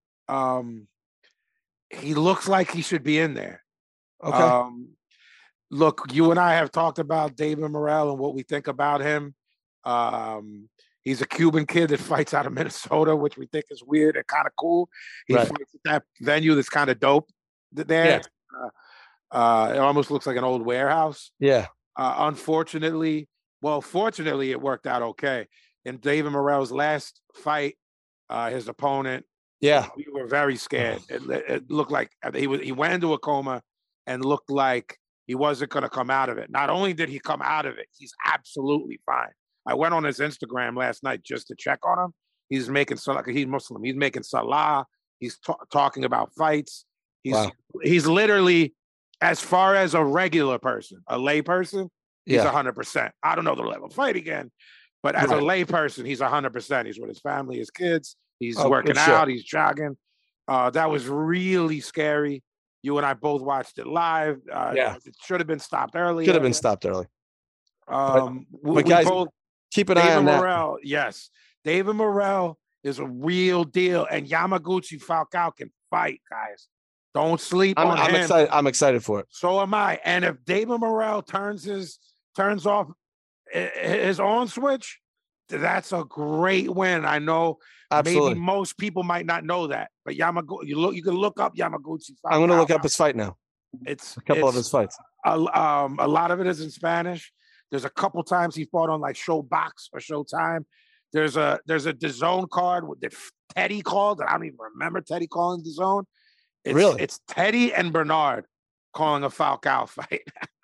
he looks like he should be in there. Okay. Look, you and I have talked about David Morrell and what we think about him. He's a Cuban kid that fights out of Minnesota, which we think is weird and kind of cool. He Right. fights at that venue that's kind of dope there. It almost looks like an old warehouse. Yeah. Unfortunately, fortunately, it worked out okay. In David Morrell's last fight, his opponent, Yeah. we were very scared. It looked like he went into a coma and looked like he wasn't going to come out of it. Not only did he come out of it, he's absolutely fine. I went on his Instagram last night just to check on him. He's making he's Muslim. He's making salah. He's talking about fights. He's literally, as far as a regular person, a lay person, he's 100%. I don't know the level fight again, but as a lay person, he's 100%. He's with his family, his kids. He's working out. He's jogging. That was really scary. You and I both watched it live. It should have been stopped early. Should have been stopped early. But guys, keep an eye on that. Morrell, yes. David Morrell is a real deal, and Yamaguchi Falcao can fight, guys. Don't sleep on him. Excited. I'm excited for it. So am I. And if David Morrell turns off his on switch, that's a great win. I know. Absolutely. Maybe most people might not know that, but you can look up Yamaguchi Falcao. I'm going to look up his fight now. It's a couple of his fights. A lot of it is in Spanish. There's a couple times he fought on like Showbox or Showtime. There's a DAZN card that Teddy called, and I don't even remember Teddy calling DAZN. It's Teddy and Bernard calling a Falcao fight.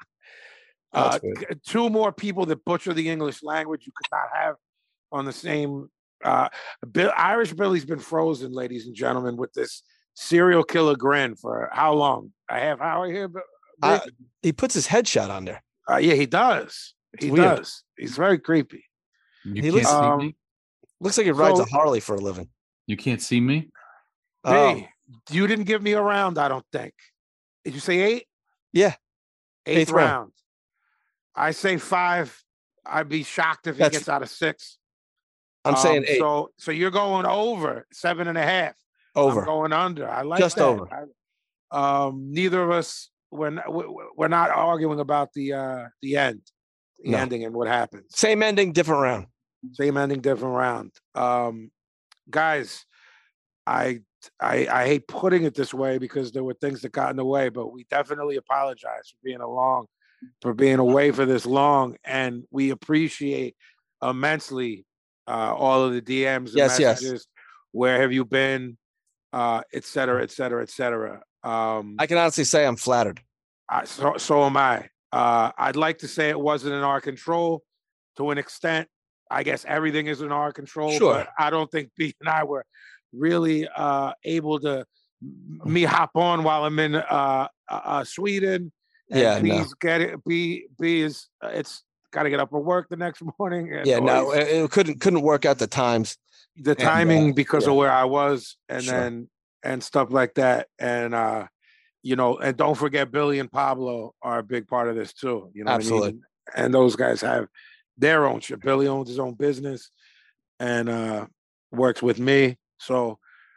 Two more people that butcher the English language you could not have on the same. Irish Billy's been frozen, ladies and gentlemen, with this serial killer grin for how long? A half hour here? He puts his headshot on there. Yeah, he does. He does. He's very creepy. You can't see me? Looks like he rides a Harley for a living. You can't see me? Hey, you didn't give me a round, I don't think. Did you say 8? Yeah. Eighth round. I say 5. I'd be shocked if he gets out of 6. I'm saying 8. So you're going over 7.5. Over. I'm going under. I like just that. Over. Neither of us. We're not arguing about the end, the ending and what happens. Same ending, different round. Same ending, different round. Guys, I hate putting it this way because there were things that got in the way, but we definitely apologize for being away for this long, and we appreciate immensely all of the DMs and messages. Yes. Where have you been? Et cetera, et cetera, et cetera. I can honestly say I'm flattered. So am I. I'd like to say it wasn't in our control to an extent. I guess everything is in our control. Sure. But I don't think B and I were really able to hop on while I'm in Sweden. And B is it's got to get up for work the next morning. It couldn't work out the times. The timing because of where I was and stuff like that. And and don't forget Billy and Pablo are a big part of this too. You know, absolutely. What I mean? And those guys have their own shit. Billy owns his own business and works with me. So,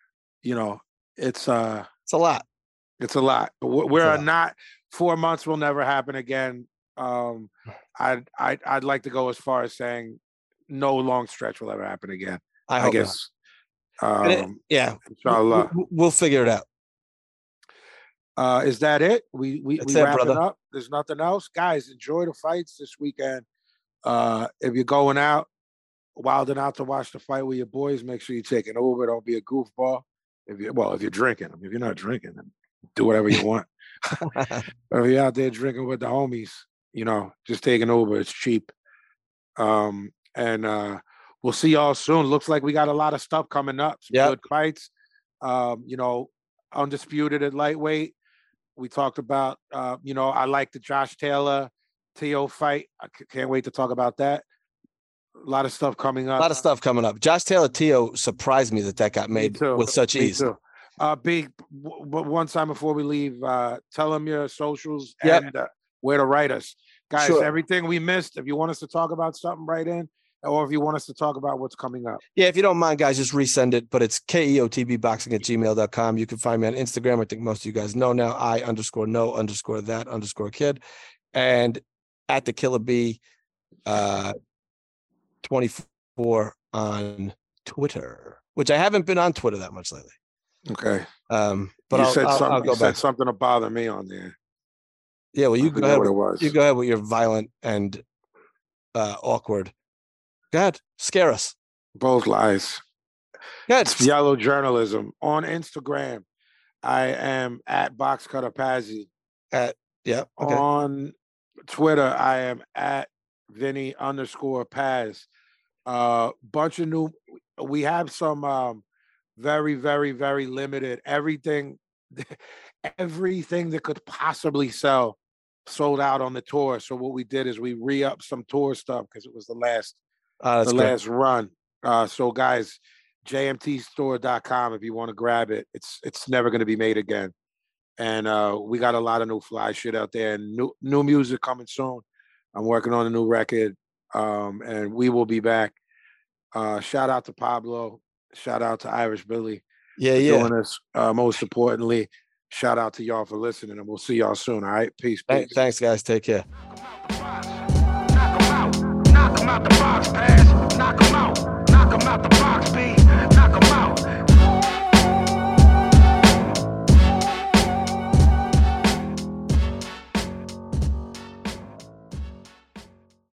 it's a lot. It's a lot. But we're not 4 months will never happen again. I'd like to go as far as saying no long stretch will ever happen again. I guess. Inshallah. We'll figure it out. Is that it? We wrap it up. There's nothing else, guys. Enjoy the fights this weekend. If you're going out, wilding out to watch the fight with your boys, make sure you take an Uber. Don't be a goofball. If you're drinking, if you're not drinking, then do whatever you want. If you're out there drinking with the homies, just take an Uber. It's cheap. And we'll see y'all soon. Looks like we got a lot of stuff coming up. Some good fights. Undisputed at lightweight. We talked about, I like the Josh Taylor Teo fight. I can't wait to talk about that. A lot of stuff coming up. Josh Taylor Teo surprised me that got made with such ease. Big. One time before we leave, tell them your socials and where to write us. Guys, Sure. everything we missed, if you want us to talk about something, write in. Or if you want us to talk about what's coming up. Yeah, if you don't mind, guys, just resend it. But it's keotbboxing@gmail.com. You can find me on Instagram. I think most of you guys know now. I_know_that_kid. And at the Killer B 24 on Twitter, which I haven't been on Twitter that much lately. Okay. But you said something. I'll go you said back. something to bother me on there. Yeah, well, you I go forget ahead. what it was. You go ahead with your violent and awkward. Go ahead, scare us. Both lies. Go ahead. It's yellow journalism on Instagram. I am at BoxCutterPazzi. Yeah. Okay. On Twitter, I am at Vinny_Paz. Bunch of new. We have some very, very, very limited. Everything that could possibly sell sold out on the tour. So what we did is we re-upped some tour stuff because it was the last run. So guys, jmtstore.com if you want to grab it. It's never going to be made again. And we got a lot of new fly shit out there and new music coming soon. I'm working on a new record, and we will be back. Shout out to Pablo. Shout out to Irish Billy. Yeah. Doing this. Most importantly, shout out to y'all for listening, and we'll see y'all soon. All right, peace. Thanks, guys. Take care. Knock 'em out the box, pass. Knock 'em out the box, B. Knock